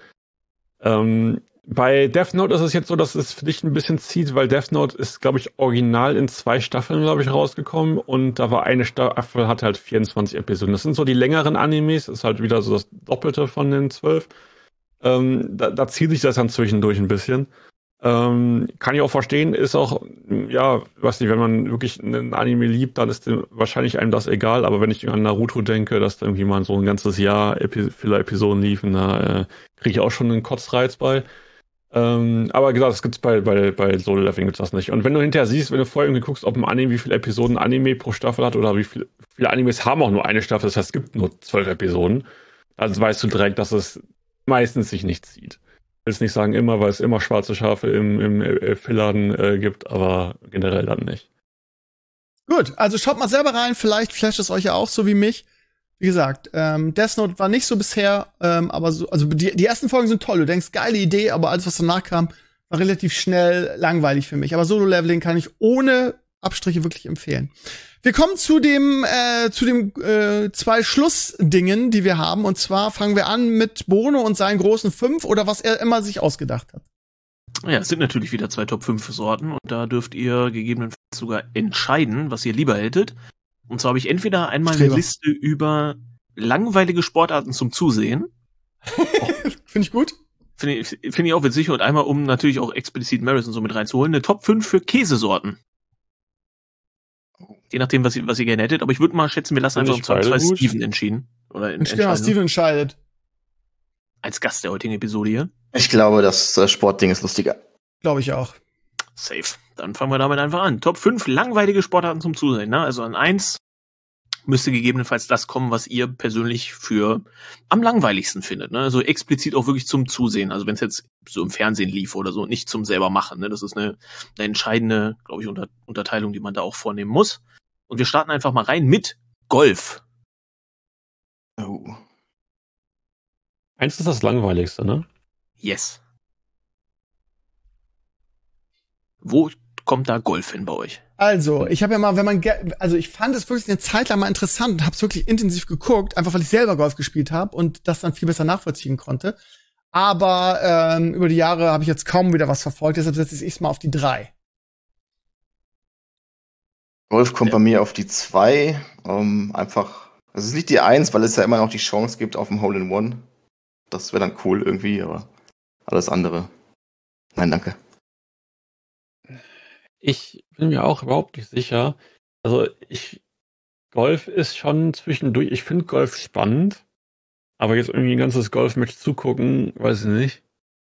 Bei Death Note ist es jetzt so, dass es für dich ein bisschen zieht, weil Death Note ist, glaube ich, original in 2 Staffeln, glaube ich, rausgekommen und da war eine Staffel, hatte halt 24 Episoden. Das sind so die längeren Animes, ist halt wieder so das Doppelte von den 12. Da zieht sich das dann zwischendurch ein bisschen. Kann ich auch verstehen, ist auch, ja, weiß nicht, wenn man wirklich einen Anime liebt, dann ist wahrscheinlich einem das egal, aber wenn ich an Naruto denke, dass da irgendwie mal so ein ganzes Jahr Filler-Episoden liefen, da kriege ich auch schon einen Kotzreiz bei. Aber gesagt, das gibt's bei Solo-Leveling gibt's das nicht. Und wenn du hinterher siehst, wenn du vorher irgendwie guckst, ob ein Anime, wie viele Episoden Anime pro Staffel hat oder wie viele Animes haben auch nur eine Staffel, das heißt, es gibt nur 12 Episoden, also weißt du direkt, dass es meistens sich nicht zieht. Ich will es nicht sagen immer, weil es immer schwarze Schafe im Fillerden gibt, aber generell dann nicht. Gut, also schaut mal selber rein, vielleicht flasht es euch ja auch so wie mich. Wie gesagt, Death Note war nicht so bisher, aber so, also die ersten Folgen sind toll, du denkst, geile Idee, aber alles, was danach kam, war relativ schnell langweilig für mich. Aber Solo-Leveling kann ich ohne Abstriche wirklich empfehlen. Wir kommen zu dem 2 Schlussdingen, die wir haben. Und zwar fangen wir an mit Bono und seinen großen 5 oder was er immer sich ausgedacht hat. Ja, es sind natürlich wieder 2 Top-5-Sorten und da dürft ihr gegebenenfalls sogar entscheiden, was ihr lieber hättet. Und zwar habe ich entweder einmal eine Liste über langweilige Sportarten zum Zusehen. Finde ich gut. Finde ich auch witzig. Und einmal, um natürlich auch explizit Marathon so mit reinzuholen, eine Top 5 für Käsesorten. Je nachdem, was ihr gerne hättet. Aber ich würde mal schätzen, wir lassen einfach im Zweifelsfall Steven entschieden. Genau, Steven entscheidet. Als Gast der heutigen Episode hier. Ich glaube, das Sportding ist lustiger. Glaube ich auch. Safe. Dann fangen wir damit einfach an. Top 5 langweilige Sportarten zum Zusehen. Ne? Also an 1 müsste gegebenenfalls das kommen, was ihr persönlich für am langweiligsten findet. Ne? Also explizit auch wirklich zum Zusehen. Also wenn es jetzt so im Fernsehen lief oder so, nicht zum selber machen. Ne? Das ist eine entscheidende, glaube ich, Unterteilung, die man da auch vornehmen muss. Und wir starten einfach mal rein mit Golf. Oh. 1 ist das langweiligste, ne? Yes. Wo kommt da Golf hin bei euch? Also, ich habe ja mal, ich fand es wirklich eine Zeit lang mal interessant und habe es wirklich intensiv geguckt, einfach weil ich selber Golf gespielt habe und das dann viel besser nachvollziehen konnte. Aber über die Jahre habe ich jetzt kaum wieder was verfolgt, deshalb setze ich es mal auf die 3. Golf kommt bei mir auf die 2. Einfach, es ist nicht die 1, weil es ja immer noch die Chance gibt auf ein Hole-in-One. Das wäre dann cool irgendwie, aber alles andere. Nein, danke. Ich bin mir auch überhaupt nicht sicher. Also Golf ist schon zwischendurch, ich finde Golf spannend, aber jetzt irgendwie ein ganzes Golfmatch zugucken, weiß ich nicht.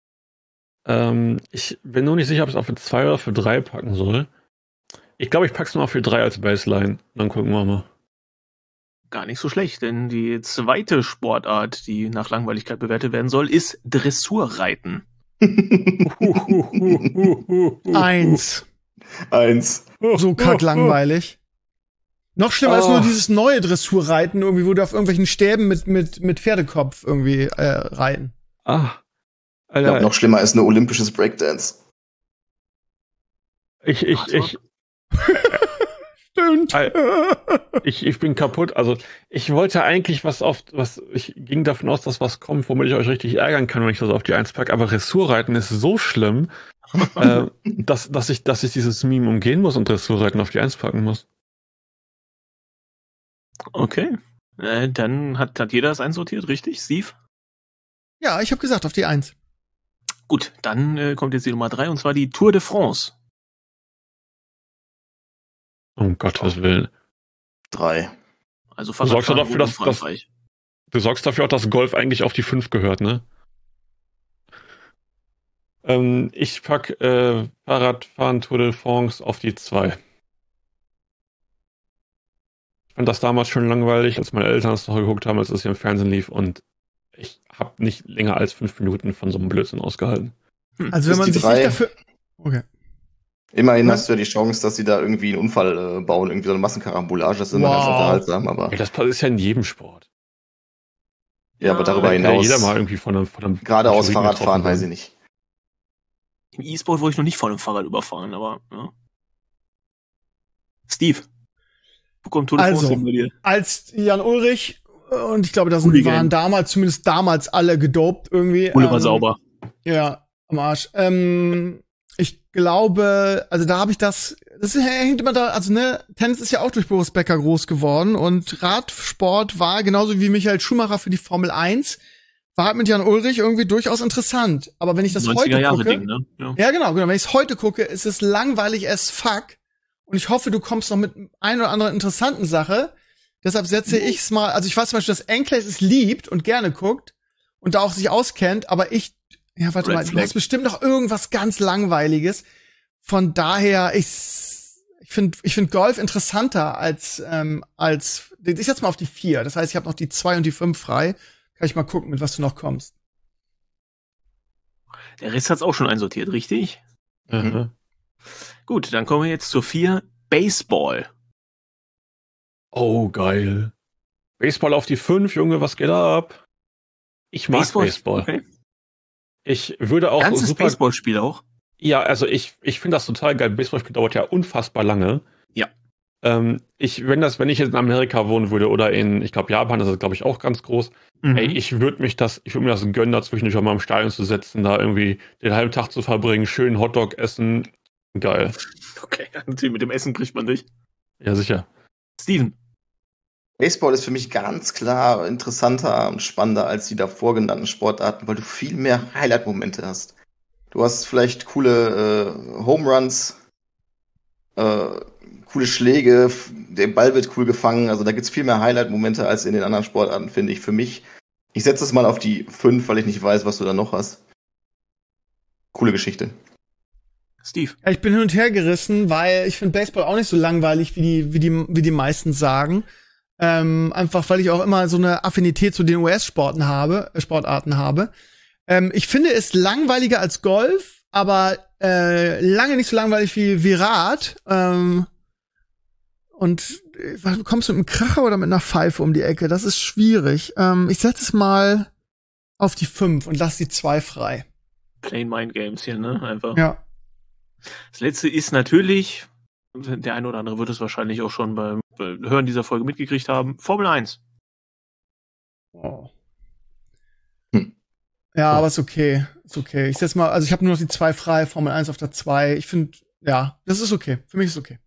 Ich bin nur nicht sicher, ob ich es auf für 2 oder für 3 packen soll. Ich glaube, ich packe es mal für 3 als Baseline. Dann gucken wir mal. Gar nicht so schlecht, denn die zweite Sportart, die nach Langweiligkeit bewertet werden soll, ist Dressurreiten. 1. So kacklangweilig. Noch schlimmer ist nur dieses neue Dressurreiten, irgendwie, wo du auf irgendwelchen Stäben mit Pferdekopf irgendwie reiten. Alter. Ich glaube, noch schlimmer ist ein olympisches Breakdance. Stimmt. Ich bin kaputt. Also ich wollte eigentlich ich ging davon aus, dass was kommt, womit ich euch richtig ärgern kann, wenn ich das auf die 1 packe. Aber Dressurreiten ist so schlimm, dass ich dieses Meme umgehen muss und Dressurreiten auf die 1 packen muss. Okay. Dann hat jeder das einsortiert, richtig, Steve? Ja, ich habe gesagt, auf die 1. Gut, dann kommt jetzt die Nummer 3 und zwar die Tour de France. Um Gottes Willen. 3. Also du sorgst dafür auch, dass Golf eigentlich auf die 5 gehört, ne? Ich pack Fahrradfahren Tour de France auf die 2. Ich fand das damals schon langweilig, als meine Eltern es noch geguckt haben, als es hier im Fernsehen lief und ich habe nicht länger als 5 Minuten von so einem Blödsinn ausgehalten. Also wenn man sich nicht dafür... Okay. Immerhin hast du ja die Chance, dass sie da irgendwie einen Unfall bauen, irgendwie so eine Massenkarambolage, das ist immer ganz unterhaltsam, aber... Ja, das ist ja in jedem Sport. Ja, aber darüber hinaus... Ja, jeder mal irgendwie von einem geradeaus Fahrradfahren, weiß ich nicht. Im E-Sport wurde ich noch nicht von einem Fahrrad überfahren, aber ja. Steve, wo kommt Tour de France hin bei dir? Als Jan Ullrich, und ich glaube, waren damals alle gedopt irgendwie. Ulle war sauber. Ja, am Arsch. Ich glaube, also da habe ich das hängt immer da, also ne, Tennis ist ja auch durch Boris Becker groß geworden und Radsport war genauso wie Michael Schumacher für die Formel 1, war halt mit Jan Ullrich irgendwie durchaus interessant. Aber wenn ich das heute gucke, Ding, ne? Ja, genau, wenn ich es heute gucke, ist es langweilig as fuck. Und ich hoffe, du kommst noch mit ein oder anderen interessanten Sache. Deshalb setze ich's mal, also ich weiß zum Beispiel, dass Enclaves es liebt und gerne guckt und da auch sich auskennt, aber du hast bestimmt noch irgendwas ganz Langweiliges. Von daher, ich finde Golf interessanter als, ich setz mal auf die 4. Das heißt, ich habe noch die 2 und die 5 frei. Kann ich mal gucken, mit was du noch kommst. Der Rest hat's auch schon einsortiert, richtig? Mhm. Gut, dann kommen wir jetzt zur 4. Baseball. Oh, geil. Baseball auf die 5, Junge, was geht da ab? Ich mag Baseball. Okay. Ich würde auch ganzes Baseballspiel auch? Ja, also ich finde das total geil. Baseballspiel dauert ja unfassbar lange. Ja. Wenn ich jetzt in Amerika wohnen würde oder ich glaube Japan, das ist glaube ich auch ganz groß. Ey, ich würde mir das gönnen, da zwischendurch auch mal im Stadion zu setzen, da irgendwie den halben Tag zu verbringen, schön Hotdog essen. Geil. Okay, natürlich mit dem Essen kriegt man dich. Ja, sicher. Steven. Baseball ist für mich ganz klar interessanter und spannender als die davor genannten Sportarten, weil du viel mehr Highlight-Momente hast. Du hast vielleicht coole Home Runs, coole Schläge, der Ball wird cool gefangen, also da gibt's viel mehr Highlight-Momente als in den anderen Sportarten, finde ich. Für mich, ich setze es mal auf die 5, weil ich nicht weiß, was du da noch hast. Coole Geschichte. Steve. Ja, ich bin hin und her gerissen, weil ich finde Baseball auch nicht so langweilig, wie die meisten sagen. Einfach, weil ich auch immer so eine Affinität zu den US-Sportarten habe. Ich finde es langweiliger als Golf, aber lange nicht so langweilig wie Rad. Und kommst du mit einem Kracher oder mit einer Pfeife um die Ecke? Das ist schwierig. Ich setze es mal auf die 5 und lass die 2 frei. Plain Mind Games hier, ne? Einfach. Ja. Das letzte ist natürlich, der eine oder andere wird es wahrscheinlich auch schon beim Hören dieser Folge mitgekriegt haben, Formel 1. Oh. Ja, aber ist okay. Ist okay. Ich setz mal, also ich habe nur noch die 2 frei, Formel 1 auf der 2. Ich finde, ja, das ist okay. Für mich ist es okay.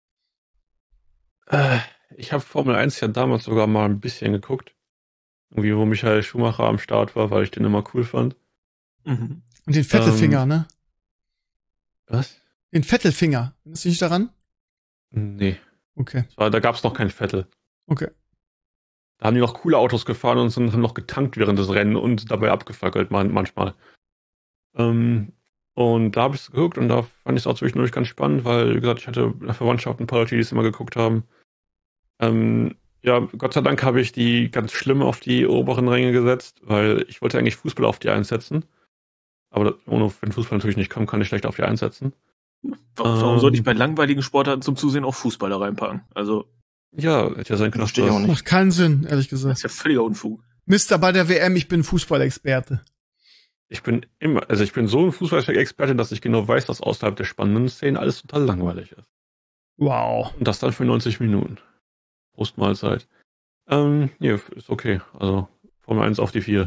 Ich habe Formel 1 ja damals sogar mal ein bisschen geguckt. Irgendwie, wo Michael Schumacher am Start war, weil ich den immer cool fand. Mhm. Und den Vettelfinger, ne? Was? Den Vettelfinger. Erinnerst du dich daran? Nee. Okay. Da gab's noch keinen Vettel. Okay. Da haben die noch coole Autos gefahren und haben noch getankt während des Rennen und dabei abgefackelt manchmal. Und da habe ich es geguckt und da fand ich es auch zwischendurch ganz spannend, weil, wie gesagt, ich hatte in der Verwandtschaft ein paar Leute, die es immer geguckt haben. Ja, Gott sei Dank habe ich die ganz schlimm auf die oberen Ränge gesetzt, weil ich wollte eigentlich Fußball auf die 1 setzen. Aber wenn Fußball natürlich nicht kommt, kann ich schlecht auf die 1 setzen. Warum sollte ich bei langweiligen Sportarten zum Zusehen auch Fußballer reinpacken? Also. Ja, hätte ja sein können. Verstehe ich auch nicht. Macht keinen Sinn, ehrlich gesagt. Das ist ja völliger Unfug. Mister, bei der WM, ich bin Fußballexperte. Ich bin so ein Fußballexperte, dass ich genau weiß, dass außerhalb der spannenden Szenen alles total langweilig ist. Wow. Und das dann für 90 Minuten. Prostmahlzeit. Nee, ist okay. Also, Formel 1 auf die 4.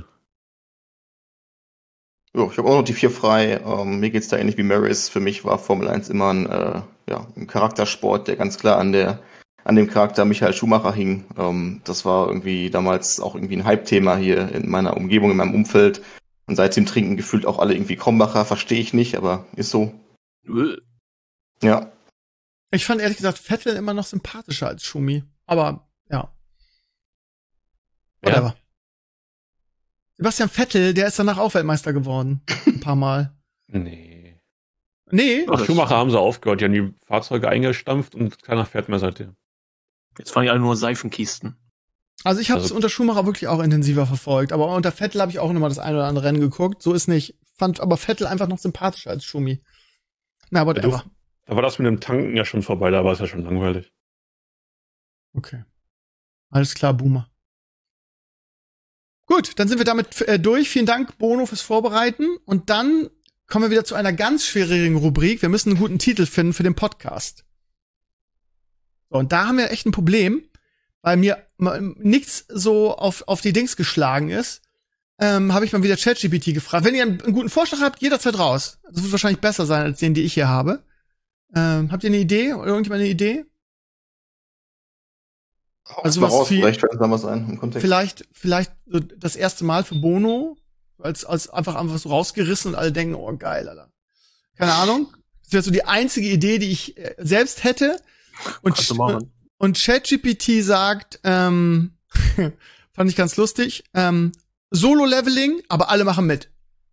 So, ich habe auch noch die 4 frei. Mir geht's da ähnlich wie Maris. Für mich war Formel 1 immer ein Charaktersport, der ganz klar an dem Charakter Michael Schumacher hing. Das war irgendwie damals auch irgendwie ein Hype-Thema hier in meiner Umgebung, in meinem Umfeld. Und seitdem trinken gefühlt auch alle irgendwie Krombacher. Verstehe ich nicht, aber ist so. Ja. Ich fand ehrlich gesagt Vettel immer noch sympathischer als Schumi. Aber, ja. Whatever. Ja. Sebastian Vettel, der ist danach auch Weltmeister geworden. Ein paar Mal. Nee. Ach, Schumacher haben sie aufgehört. Die haben die Fahrzeuge eingestampft und keiner fährt mehr seitdem. Jetzt fahren die alle nur Seifenkisten. Also ich habe es unter Schumacher wirklich auch intensiver verfolgt. Aber unter Vettel habe ich auch nochmal das ein oder andere Rennen geguckt. So ist nicht. Fand aber Vettel einfach noch sympathischer als Schumi. Na, whatever. Da war das mit dem Tanken ja schon vorbei. Da war es ja schon langweilig. Okay. Alles klar, Boomer. Gut, dann sind wir damit durch. Vielen Dank, Bono, fürs Vorbereiten. Und dann kommen wir wieder zu einer ganz schwierigen Rubrik. Wir müssen einen guten Titel finden für den Podcast. So, und da haben wir echt ein Problem, weil mir nichts so auf die Dings geschlagen ist. Habe ich mal wieder ChatGPT gefragt. Wenn ihr einen guten Vorschlag habt, jederzeit raus. Das wird wahrscheinlich besser sein als den, die ich hier habe. Habt ihr eine Idee? Oder irgendjemand eine Idee? Also was vielleicht fällt uns da was ein im Kontext. Vielleicht so das erste Mal für Bono, als einfach so rausgerissen und alle denken, oh geil, Alter. Keine Ahnung. Das wäre so die einzige Idee, die ich selbst hätte. Und ChatGPT sagt, fand ich ganz lustig, Solo-Leveling, aber alle machen mit.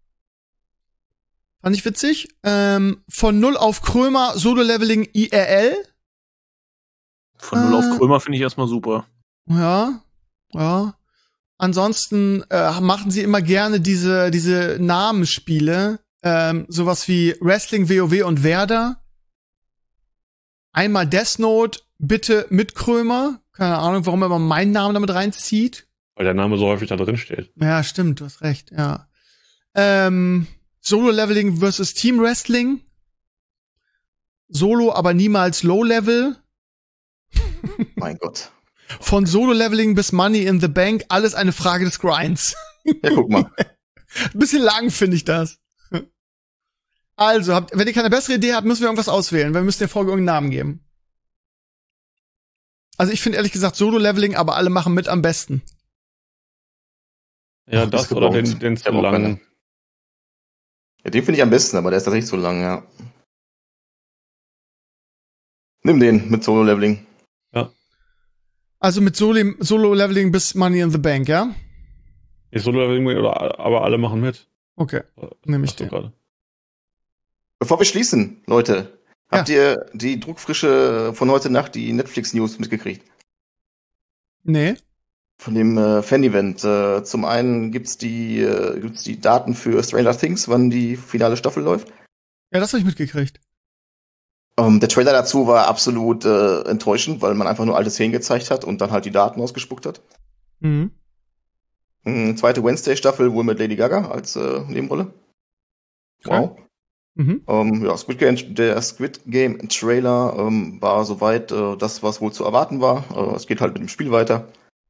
Fand ich witzig. Von 0 auf Krömer, Solo-Leveling IRL. Von 0 auf Krömer finde ich erstmal super. Ja. Ansonsten machen sie immer gerne diese Namensspiele. Sowas wie Wrestling, WoW und Werder. Einmal Death Note, bitte mit Krömer. Keine Ahnung, warum er immer meinen Namen damit reinzieht. Weil der Name so häufig da drin steht. Ja, stimmt, du hast recht, ja. Solo-Leveling versus Team-Wrestling. Solo, aber niemals Low-Level. Mein Gott. Von Solo-Leveling bis Money in the Bank, alles eine Frage des Grinds. Ja, guck mal. Ein bisschen lang, finde ich das. Also, wenn ihr keine bessere Idee habt, müssen wir irgendwas auswählen. Wir müssen der Folge irgendeinen Namen geben. Also ich finde ehrlich gesagt Solo-Leveling, aber alle machen mit am besten. Ja, das oder den zu langen. Ja, den finde ich am besten, aber der ist tatsächlich zu lang, ja. Nimm den mit Solo-Leveling. Ja. Also mit Solo-Leveling bis Money in the Bank, ja? Nicht Solo-Leveling, aber alle machen mit. Okay, nehme ich den. Gerade. Bevor wir schließen, Leute, habt ihr die Druckfrische von heute Nacht, die Netflix-News mitgekriegt? Nee. Von dem Fan-Event. Zum einen gibt's die Daten für Stranger Things, wann die finale Staffel läuft. Ja, das habe ich mitgekriegt. Der Trailer dazu war absolut enttäuschend, weil man einfach nur alte Szenen gezeigt hat und dann halt die Daten ausgespuckt hat. Mhm. Zweite Wednesday-Staffel wohl mit Lady Gaga als Nebenrolle. Okay. Wow. Mhm. Der Squid Game Trailer war soweit das, was wohl zu erwarten war. Es geht halt mit dem Spiel weiter.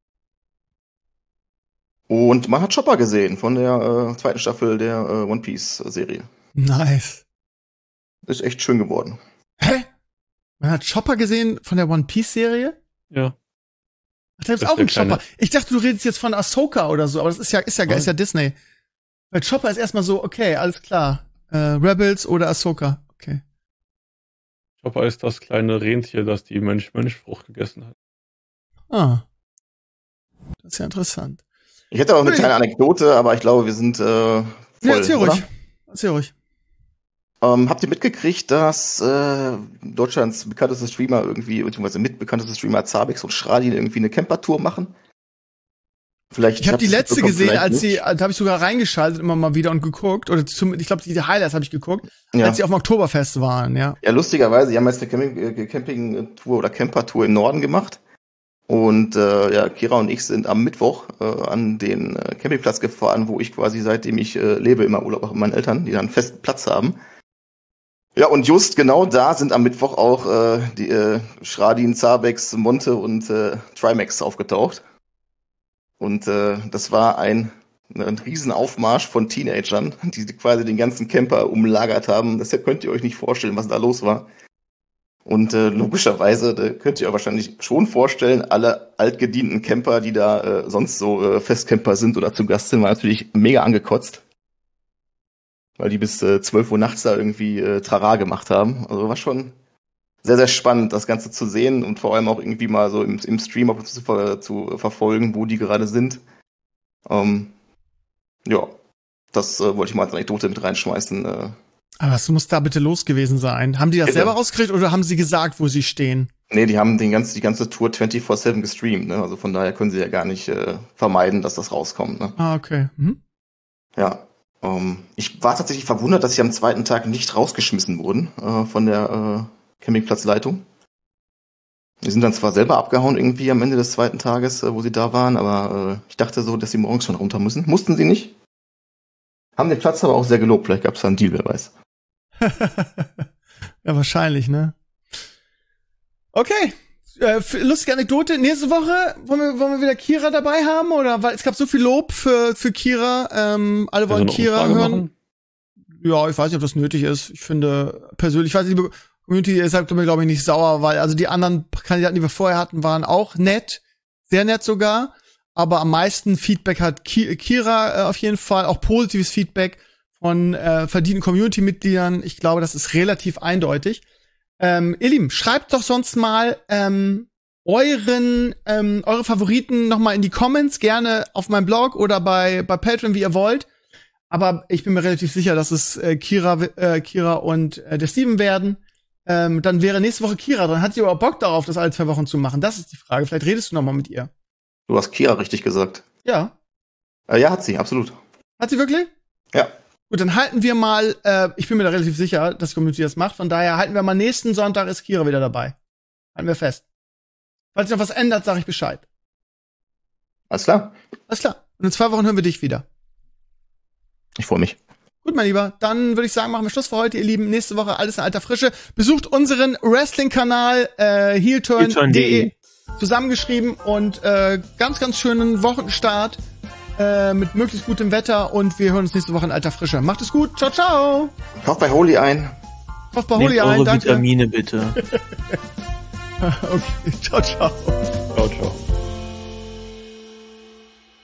Und man hat Chopper gesehen von der zweiten Staffel der One Piece Serie. Nice. Ist echt schön geworden. Hä? Man hat Chopper gesehen von der One Piece Serie? Ja. Ach, da gibt's auch einen Chopper. Ich dachte, du redest jetzt von Ahsoka oder so, aber das ist ja Disney. Weil Chopper ist erstmal so, okay, alles klar. Rebels oder Ahsoka. Okay. Chopper ist das kleine Rentier, das die Mensch-Mensch-Frucht gegessen hat. Ah. Das ist ja interessant. Ich hätte auch eine kleine Anekdote, aber ich glaube, wir sind voll. Ja, erzähl ruhig. Habt ihr mitgekriegt, dass Deutschlands bekannteste Streamer beziehungsweise mitbekannteste Streamer Zabex und Schradin irgendwie eine Camper-Tour machen? Vielleicht. Ich habe die letzte gesehen, da habe ich sogar reingeschaltet immer mal wieder und geguckt. Oder ich glaube, die Highlights habe ich geguckt, als sie auf dem Oktoberfest waren, ja. Ja, lustigerweise, die haben jetzt eine Camping-Tour oder Camper-Tour im Norden gemacht. Und Kira und ich sind am Mittwoch an den Campingplatz gefahren, wo ich quasi seitdem ich lebe immer Urlaub auch mit meinen Eltern, die dann einen festen Platz haben. Ja, und just genau da sind am Mittwoch auch die Schradin, Zabex, Monte und Trimax aufgetaucht. Und das war ein Riesenaufmarsch von Teenagern, die quasi den ganzen Camper umlagert haben. Deshalb könnt ihr euch nicht vorstellen, was da los war. Und logischerweise könnt ihr euch wahrscheinlich schon vorstellen, alle altgedienten Camper, die da sonst so Festcamper sind oder zu Gast sind, waren natürlich mega angekotzt. Weil die bis 12 Uhr nachts da irgendwie Trara gemacht haben. Also war schon sehr, sehr spannend, das Ganze zu sehen und vor allem auch irgendwie mal so im Stream auch zu verfolgen, wo die gerade sind. Das wollte ich mal als Anekdote mit reinschmeißen. Aber was muss da bitte los gewesen sein? Haben die das selber rausgekriegt oder haben sie gesagt, wo sie stehen? Nee, die haben die ganze Tour 24/7 gestreamt, ne? Also von daher können sie ja gar nicht vermeiden, dass das rauskommt, ne? Ah, okay. Mhm. Ja. Ich war tatsächlich verwundert, dass sie am zweiten Tag nicht rausgeschmissen wurden von der Campingplatzleitung. Die sind dann zwar selber abgehauen irgendwie am Ende des zweiten Tages, wo sie da waren, aber ich dachte so, dass sie morgens schon runter müssen. Mussten sie nicht. Haben den Platz aber auch sehr gelobt. Vielleicht gab es da einen Deal, wer weiß. Ja, wahrscheinlich, ne? Okay. Lustige Anekdote. Nächste Woche wollen wir wieder Kira dabei haben? Oder weil es gab so viel Lob für Kira. Alle wollen Kira hören. Machen? Ja, ich weiß nicht, ob das nötig ist. Ich finde persönlich, ich weiß nicht, die Community ist halt, glaube ich, nicht sauer, weil also die anderen Kandidaten, die wir vorher hatten, waren auch nett. Sehr nett sogar. Aber am meisten Feedback hat Kira auf jeden Fall. Auch positives Feedback von verdienten Community-Mitgliedern. Ich glaube, das ist relativ eindeutig. Ihr Lieben, schreibt doch sonst mal eure Favoriten noch mal in die Comments, gerne auf meinem Blog oder bei Patreon, wie ihr wollt. Aber ich bin mir relativ sicher, dass es Kira und der Steven werden. Dann wäre nächste Woche Kira dran. Hat sie aber Bock darauf, das alle 2 Wochen zu machen? Das ist die Frage. Vielleicht redest du noch mal mit ihr. Du hast Kira richtig gesagt. Ja. Ja, hat sie, absolut. Hat sie wirklich? Ja. Gut, dann halten wir mal, ich bin mir da relativ sicher, dass die Community das macht. Von daher halten wir mal, nächsten Sonntag ist Kira wieder dabei. Halten wir fest. Falls sich noch was ändert, sage ich Bescheid. Alles klar. Alles klar. Und in 2 Wochen hören wir dich wieder. Ich freue mich. Gut, mein Lieber, dann würde ich sagen, machen wir Schluss für heute, ihr Lieben. Nächste Woche alles in alter Frische. Besucht unseren Wrestling-Kanal heelturn.de zusammengeschrieben und ganz, ganz schönen Wochenstart mit möglichst gutem Wetter und wir hören uns nächste Woche in alter Frische. Macht es gut. Ciao, ciao. Kauft bei Holy ein. Kauft bei Holy ein, danke. Vitamine bitte. Okay, ciao, ciao. Ciao, ciao.